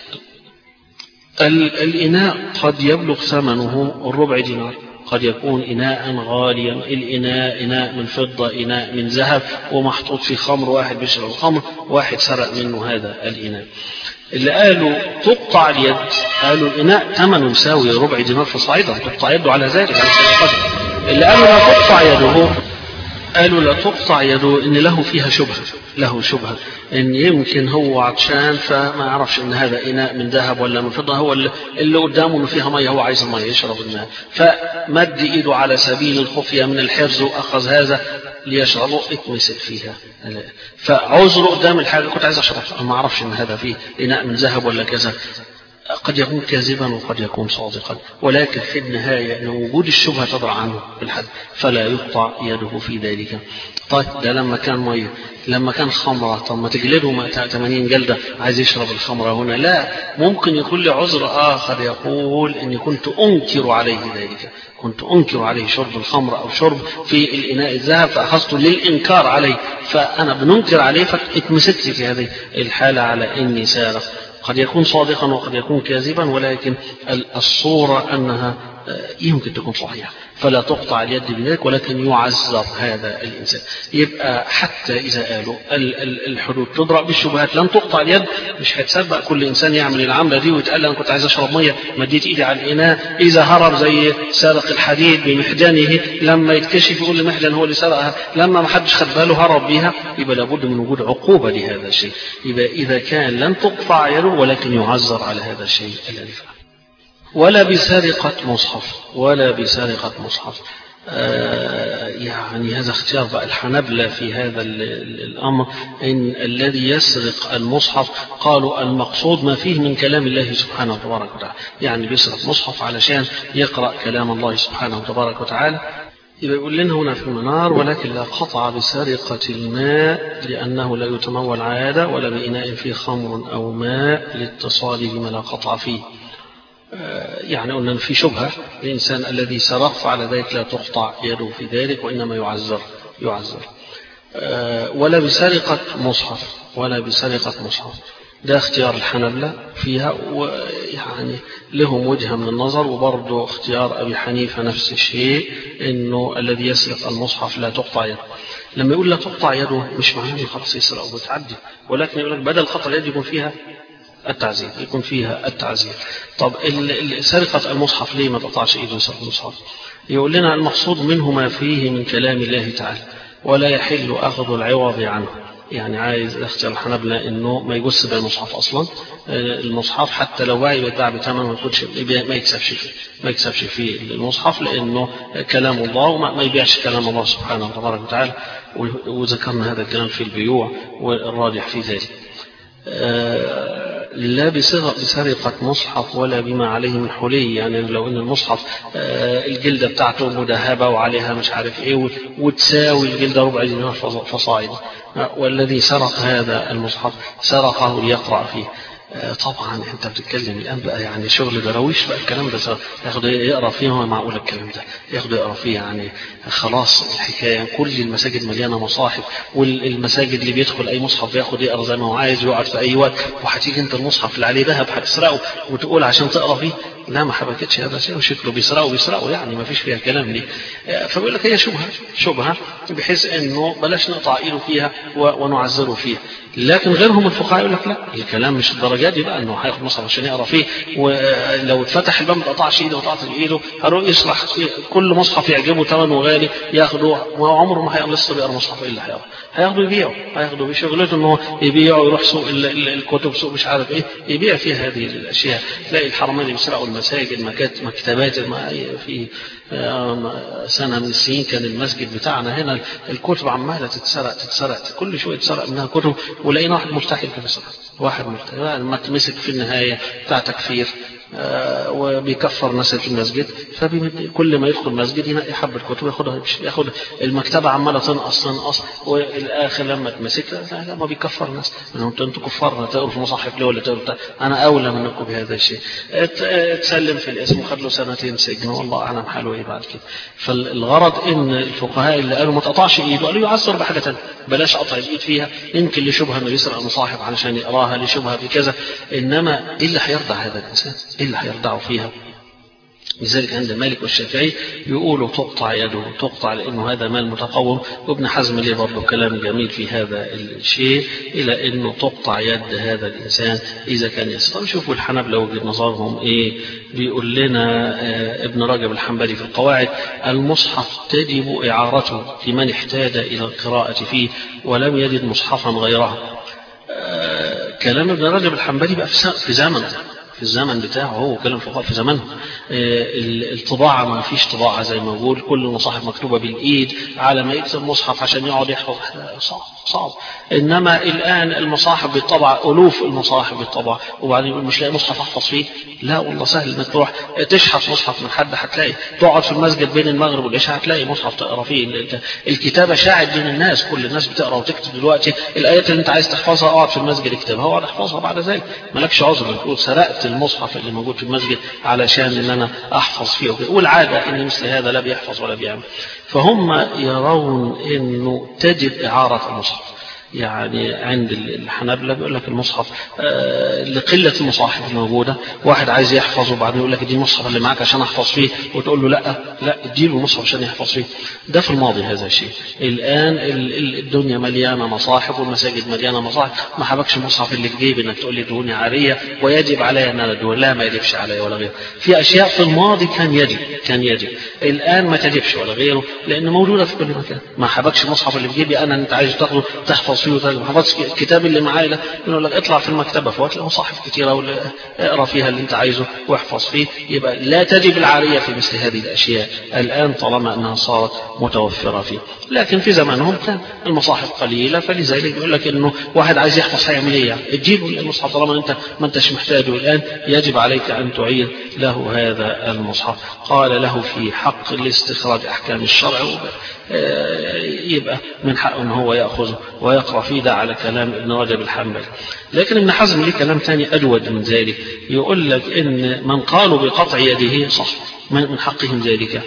الإناء قد يبلغ ثمنه 4 دينار، قد يكون إناء غاليا، الإناء إناء من فضة، إناء من ذهب، ومحطوط في خمر، واحد بيشرب الخمر، واحد سرق منه هذا الإناء. اللي قالوا تقطع اليد قالوا الإناء ثمنه يساوي 4 دينار فصاعدا، تقطع يده على ذلك على سرقته. اللي قالوا لا تقطع يده قالوا لا تقطع يده إن له فيها شبهة إن يمكن هو عطشان فما يعرفش إن هذا إناء من ذهب ولا من فضة، هو اللي قدامه إنه فيها مية، هو عايز المية يشرب الماء، فمد إيده على سبيل الخفية من الحرز وأخذ هذا، ليشربوا اتمسك فيها. فعذره قدام الحاجة كنت عايز أشرب ما أعرفش إن هذا فيه إناء من ذهب ولا كذا، قد يكون كاذبا وقد يكون صادقا، ولكن في النهاية أن وجود الشبهة تضع عنه بالحد فلا يقطع يده في ذلك. طيب ده لما كان مية، لما كان خمرة طب ما تجلده 80 جلدة عايز يشرب الخمرة هنا؟ لا، ممكن يكون له عذر آخر يقول إني كنت أنكر عليه ذلك، كنت أنكر عليه شرب الخمر أو شرب في الإناء الذهب فأخذته للإنكار عليه، فأنا بننكر عليه فاتمسكت في هذه الحالة على إني سارق. قد يكون صادقا وقد يكون كاذبا، ولكن الصورة أنها يمكن تكون صحيحة فلا تقطع اليد بذلك، ولكن يعذر هذا الإنسان. يبقى حتى إذا قالوا الحدود تضرب بالشبهات لن تقطع اليد، مش هيتصدق كل إنسان يعمل العملة دي ويتقال أنا كنت عايز أشرب مية مديت إيدي على الإناء، إذا هرب زي سارق الحديد بمحجنه لما يتكشف يقول المحجن هو اللي سرقها، لما ما حدش خد باله هرب بيها، يبقى لابد من وجود عقوبة لهذا الشيء. يبقى إذا كان لن تقطع يده ولكن يعذر على هذا الشيء الذي فعل. ولا بسرقة مصحف، ولا بسرقة مصحف. يعني هذا اختيار بقى الحنبلة في هذا الأمر، إن الذي يسرق المصحف قالوا المقصود ما فيه من كلام الله سبحانه وتبارك وتعالى، يعني بيسرق مصحف علشان يقرأ كلام الله سبحانه وتبارك وتعالى. يبقى يقول لنا هنا في المنار ولكن لا قطع بسرقة الماء لأنه لا يتمول عادة، ولا بإناء فيه خمر أو ماء لاتصاله بما لا قطع فيه. يعني قلنا في شبهة الإنسان الذي سرق فعلى ذلك لا تقطع يده في ذلك وإنما يعذر. ولا بسرقة مصحف، ولا بسرقة مصحف، ده اختيار الحنبلة فيها، ويعني لهم وجهة من النظر. وبرضه اختيار أبي حنيفة نفس الشيء، إنه الذي يسرق المصحف لا تقطع يده. لما يقول لا تقطع يده مش معناه إنه خلاص يسرق وتعدي، ولكن يقول لك بدل قطع اليد يكون فيها التعزير، يكون فيها التعزير. طب سرقة المصحف ليه ما تقطعش ايده سرقة المصحف؟ يقول لنا المقصود منه ما فيه من كلام الله تعالى ولا يحل أخذ العوض عنه. يعني عايز اختيار الحنبلة انه ما يجوز بالمصحف اصلا، المصحف حتى لو باع يباع بثمن ما يكسبش فيه المصحف، لانه كلام الله وما يبيعش كلام الله سبحانه وتعالى. وذكرنا هذا الكلام في البيوع والراجح في ذلك. لا بسرقة مصحف ولا بما عليه من حلي، يعني لو ان المصحف الجلدة بتاعته مذهبة وعليها مش عارف ايه وتساوي الجلدة ربع دينار فصاعد، والذي سرق هذا المصحف سرقه ليقرأ فيه. طبعا انت بتتكلم الان بقى يعني شغل درويش بقى الكلام ده، ياخد يقرا فيه، هو معقول الكلام ده ياخد يقرا فيه؟ يعني خلاص الحكايه كل المساجد مليانه مصاحف، والمساجد اللي بيدخل اي مصحف ياخد يقرا زي ما هو عايز يقعد في اي وقت، وهتيجي انت المصحف اللي عليه ذهب هتسرقه وتقول عشان تقرا فيه؟ لا ما حبكتش هذا شيء، وشكله بيسرقوا يعني ما فيش فيها كلام دي. فبيقول لك هي شبهه بحيث انه بلاش نقطع ايده فيها ونعذره فيها. لكن غيرهم الفقهاء يقول لك لا، الكلام مش الدرجات دي بقى انه هياخد مصحف عشان يقرا فيه، ولو اتفتح الباب ما تقطعش ايده وتقطع ايده هروح يشرح كل مصحف يعجبه ثمنه غالي ياخده، وعمره ما هيقلص بيقرا مصحف الا هياخده يبيعه، هياخده بشغلته انه يبيعه ويروح سوق الكتب سوق مش عارف ايه يبيع فيها هذه الاشياء. تلاقي الحرمين بيسرقوا المساجد مكتبات. في سنة من السنين كان المسجد بتاعنا هنا الكتب عمالة تتسرق كل شوية تسرق منها كتب، ولقينا واحد ملتحي في السرقة، واحد ملتحي ما تمسك في النهاية بتاع تكفير وبيكفر ناس في المسجد، فكل ما يدخل المسجد ينقي حبة كتب ياخد المكتبة عمالة تنقص، والآخر لما تمسك ما بيكفر الناس. انتوا كفار تقروا في مصحف ليه ولا تقروا؟ انا اولى منكم بهذا الشيء. تسلم في الاسم وخد له 2 سنين سجن، والله اعلم حاله ايه بعد كده. فالغرض ان الفقهاء اللي قالوا ما تقطعش ايده قالوا يعذر بحاجة ثانيه، بلاش قطع الايد فيها، يمكن لشبهه انه يسرق المصاحف علشان يقراها، لشبهه في كذا، انما ايه اللي هيرضع هذا الانسان؟ ايه اللي هيرضعه فيها؟ لذلك عند مالك والشافعي يقولوا تقطع يده، تقطع لانه هذا مال متقوم. وابن حزم ليه برضه كلام جميل في هذا الشيء، الى انه تقطع يد هذا الانسان اذا كان يسرق. شوفوا الحنابلة وجهة نظرهم ايه. بيقول لنا ابن رجب الحنبلي في القواعد المصحف تجب اعارته لمن احتاج الى القراءة فيه ولم يجد مصحفا غيره. كلام ابن رجب الحنبلي بقى في في الزمن بتاعه، هو كلام فقهاء في زمانه. الطباعة ما فيش طباعة زي ما بقول، كل المصاحف مكتوبة بالإيد على ما يكتب مصحف عشان يقعد يحفظ، صعب. إنما الآن المصاحف بالطبع، ألوف المصاحف بالطبع، وبعدين يقول مش لاقي مصحف أحفظ فيه. لا والله سهل إنك تروح تشحت مصحف من حد هتلاقي، تقعد في المسجد بين المغرب والعشاء هتلاقي مصحف تقرا فيه. الكتابة شاعت بين الناس، كل الناس بتقرا وتكتب دلوقتي. الآيات اللي أنت عايز تحفظها اقعد في المسجد اكتبها واقعد احفظها، بعد ذلك مالكش عذر تقول سرقت المصحف اللي موجود في المسجد علشان ان انا احفظ فيه. والعاده ان مثل هذا لا بيحفظ ولا بيعمل. فهم يرون انه تجب اعاره المصحف. يعني عند الحنابلة بيقول لك المصحف لقلة المصاحف الموجودة، واحد عايز يحفظ وبعدين يقول لك دي المصحف اللي معاك عشان احفظ فيه، وتقول له لا اديله المصحف عشان يحفظ فيه. ده في الماضي هذا الشيء. الآن الدنيا مليانة مصاحف والمساجد مليانة مصاحف، ما حبكش المصحف اللي في جيبي انك تقول لي دهوني عارية ويجب علي ان انا ادون، لا ما يجبش علي ولا غيره. في اشياء في الماضي كان يجب، الآن ما تجبش ولا غيره لأن موجودة في كل مكان. ما حبكش المصحف اللي في جيبي انا انت عايز تاخده تحفظ فيه وترجم، حفظت الكتاب اللي معايا ده يقول لك اطلع في المكتبة فوات مصاحف كتيرة اقرا فيها اللي انت عايزه واحفظ فيه. يبقى لا تجب العارية في مثل هذه الأشياء الآن طالما أنها صارت متوفرة فيه. لكن في زمانهم كان المصاحف قليلة، فلذلك يقول لك إنه واحد عايز يحفظ هيعمل إيه يعني؟ تجيبه المصحف طالما أنت ما أنتش محتاجه الآن، يجب عليك أن تعير له هذا المصحف. قال له في حق الاستخراج أحكام الشرع يبقى من حقه أنه هو يأخذه ويقرأ فيه. ده على كلام ابن رجب الحنبلي. لكن ابن حزم ليه كلام ثاني أجود من ذلك، يقول لك إن من قالوا بقطع يده صح من حقهم ذلك.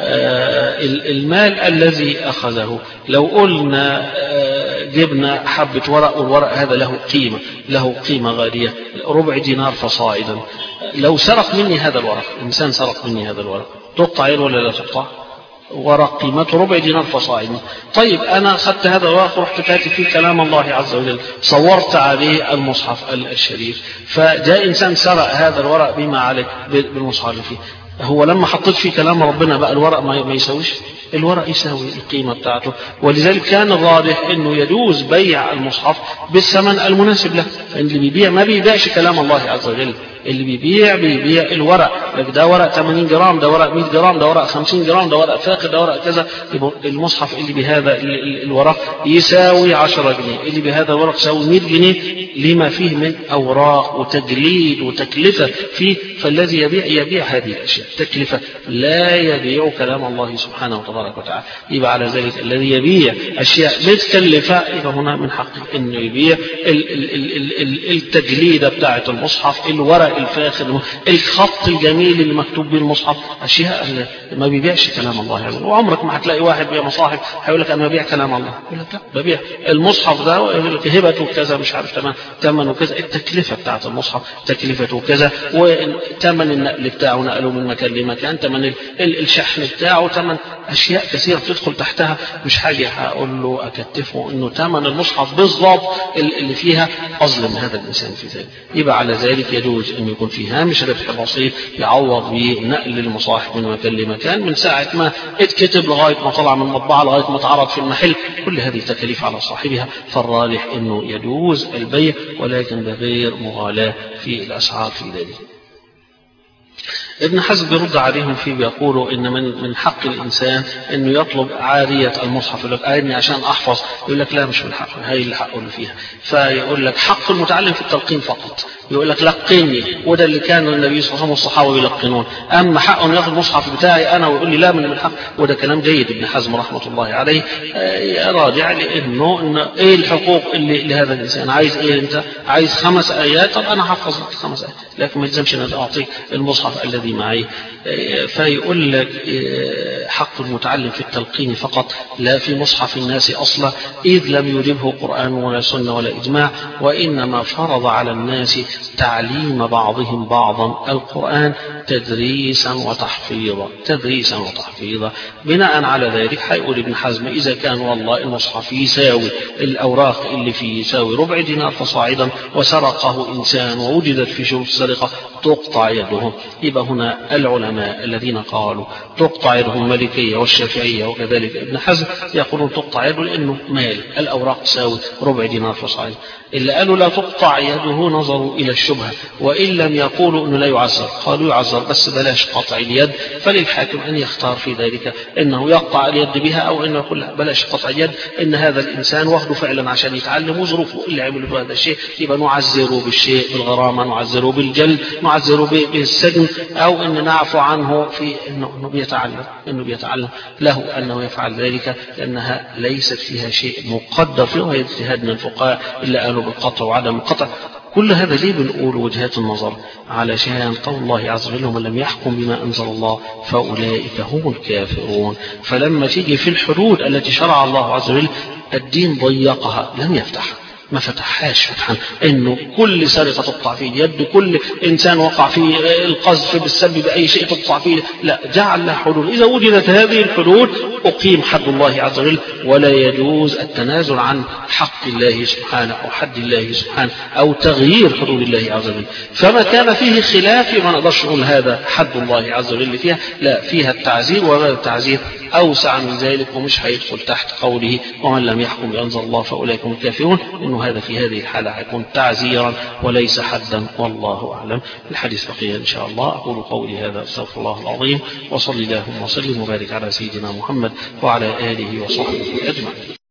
المال الذي أخذه لو قلنا جبنا حبة ورق والورق هذا له قيمة غالية، ربع دينار فصاعدا، لو سرق مني هذا الورق، إنسان سرق مني هذا الورق، تقطع يده ولا لا تقطع؟ ورق قيمته ربع دينار فصاعدا. طيب أنا أخذت هذا الورق ورحت كاتب فيه كلام الله عز وجل، صورت عليه المصحف الشريف، فجاء إنسان سرق هذا الورق بما عليه بالمصحف اللي فيه، هو لما حطيت فيه كلام ربنا بقى الورق ما يساويش؟ الورق يساوي القيمة بتاعته. ولذلك كان الراجح انه يجوز بيع المصحف بالثمن المناسب له. اللي بيبيع ما بيبيعش كلام الله عز وجل، اللي بيبيع الورق، ده ورق 80 جرام، ده ورق 100 جرام، ده ورق 50 جرام، ده ورق فاخر، ده ورق كذا. المصحف اللي بهذا الورق يساوي 10 جنيه، اللي بهذا الورق يساوي 100 جنيه لما فيه من أوراق وتجليد وتكلفة فيه. فالذي يبيع هذه الأشياء تكلفة، لا يبيع كلام الله سبحانه وتعالى. يبقى على ذلك الذي يبيع أشياء متكلفة يبقى هنا من حقه إنه يبيع التجليدة بتاعة المصحف، الورق الفاخر، الخط الجميل اللي مكتوب به المصحف، أشياء ما بيبيعش كلام الله يعني. وعمرك ما هتلاقي واحد بيع مصاحف هيقول لك أنا ببيع كلام الله، يقول لك لا ببيع المصحف ده هبته كذا مش عارف ثمنه كذا، التكلفة بتاعة المصحف تكلفته كذا، وثمن النقل بتاعه نقله من مكان لمكان، ثمن الشحن بتاعه، ثمن أشياء كثيرة تدخل تحتها. مش حاجة هقول له أكتفه إنه ثمن المصحف بالضبط اللي فيها أظلم هذا الإنسان في ذلك. يبقى على ذلك يجوز أن يكون في هامش ربح بسيط يعوض بنقل المصاحف من مكان لمكان، من ساعة ما اتكتب لغاية ما طلع من المطبعة لغاية ما اتعرض في المحل، كل هذه تكاليف على صاحبها. فالراجح أنه يجوز البيع ولكن بغير مغالاة في الأسعار في ذلك. ابن حزم بيرد عليهم فيه بيقولوا ان من حق الانسان انه يطلب عارية المصحف، يقول لك عارني عشان احفظ، يقول لك لا مش من حقه، هي اللي حقه اللي فيها. فيقول لك حق المتعلم في التلقين فقط، يقول لك لقني، وده اللي كان النبي صلى الله عليه وسلم والصحابه يلقنون. اما حقه انه ياخذ المصحف بتاعي انا ويقول لي لا من حق، وده كلام جيد. ابن حزم رحمه الله عليه راجع لانه ايه الحقوق اللي لهذا الانسان. عايز ايه انت؟ عايز 5 آيات، طب انا هحفظ لك 5 آيات، لكن ما يلزمش ان اعطيك المصحف الذي معي. فيقول لك حق المتعلم في التلقين فقط لا في مصحف الناس أصلا، إذ لم يوجبه قرآن ولا سنة ولا إجماع، وإنما فرض على الناس تعليم بعضهم بعضا القرآن تدريسا وتحفيظا. بناء على ذلك هيقول ابن حزم إذا كان والله المصحف يساوي الأوراق اللي فيه يساوي ربع دينار فصاعدا وسرقه إنسان ووجدت في شروط السرقة تقطع يده. يبقى هنا العلماء الذين قالوا تقطع يدهم المالكية والشافعية وكذلك ابن حزم يقولون تقطع يده لأنه مال، الأوراق تساوي ربع دينار فصاعدا. اللي قالوا لا تقطع يده نظروا إلى الشبهة، وإن لم يقولوا أنه لا يعزر، قالوا يعزر بس بلاش قطع اليد، فللحاكم أن يختار في ذلك أنه يقطع اليد بها أو أنه يقول بلاش قطع اليد، إن هذا الإنسان واخده فعلا عشان يتعلم وظروفه اللي عملوا في هذا الشيء، يبقى نعزره بالشيء، بالغرامة، نعزره بالجلد، نعزره بالسجن، أو أن نعفو عنه في أنه بيتعلم له أنه يفعل ذلك، لأنها ليست فيها شيء مقدر فيه، وهي اجتهاد من الفقهاء اللي قالوا بالقطع وعدم القطع. كل هذا ليه بنقول وجهات النظر؟ علشان قول الله عز وجل ومن لم يحكم بما أنزل الله فأولئك هم الكافرون. فلما تيجي في الحدود التي شرع الله عز وجل الدين ضيقها، لم يفتحها، ما فتحهاش فتحا انه كل سرقه تقطع فيه اليد، كل انسان وقع في القذف بالسب باي شيء تقطع فيه، لا، جعل لها حدود. اذا وجدت هذه الحدود اقيم حد الله عز وجل، ولا يجوز التنازل عن حق الله سبحانه او حد الله سبحانه او تغيير حدود الله عز وجل. فما كان فيه خلاف ما نقدرش نقول هذا حد الله عز وجل فيها، لا، فيها التعزير، وغير التعزير اوسع من ذلك، ومش هيدخل تحت قوله ومن لم يحكم بأنزل الله فأولئك هم الكافرون، انه هذا في هذه الحالة هيكون تعزيرا وليس حدا، والله أعلم. الحديث بقية إن شاء الله. أقول قولي هذا أستغفر الله العظيم، وصلي اللهم وسلم وبارك على سيدنا محمد وعلى آله وصحبه أجمعين.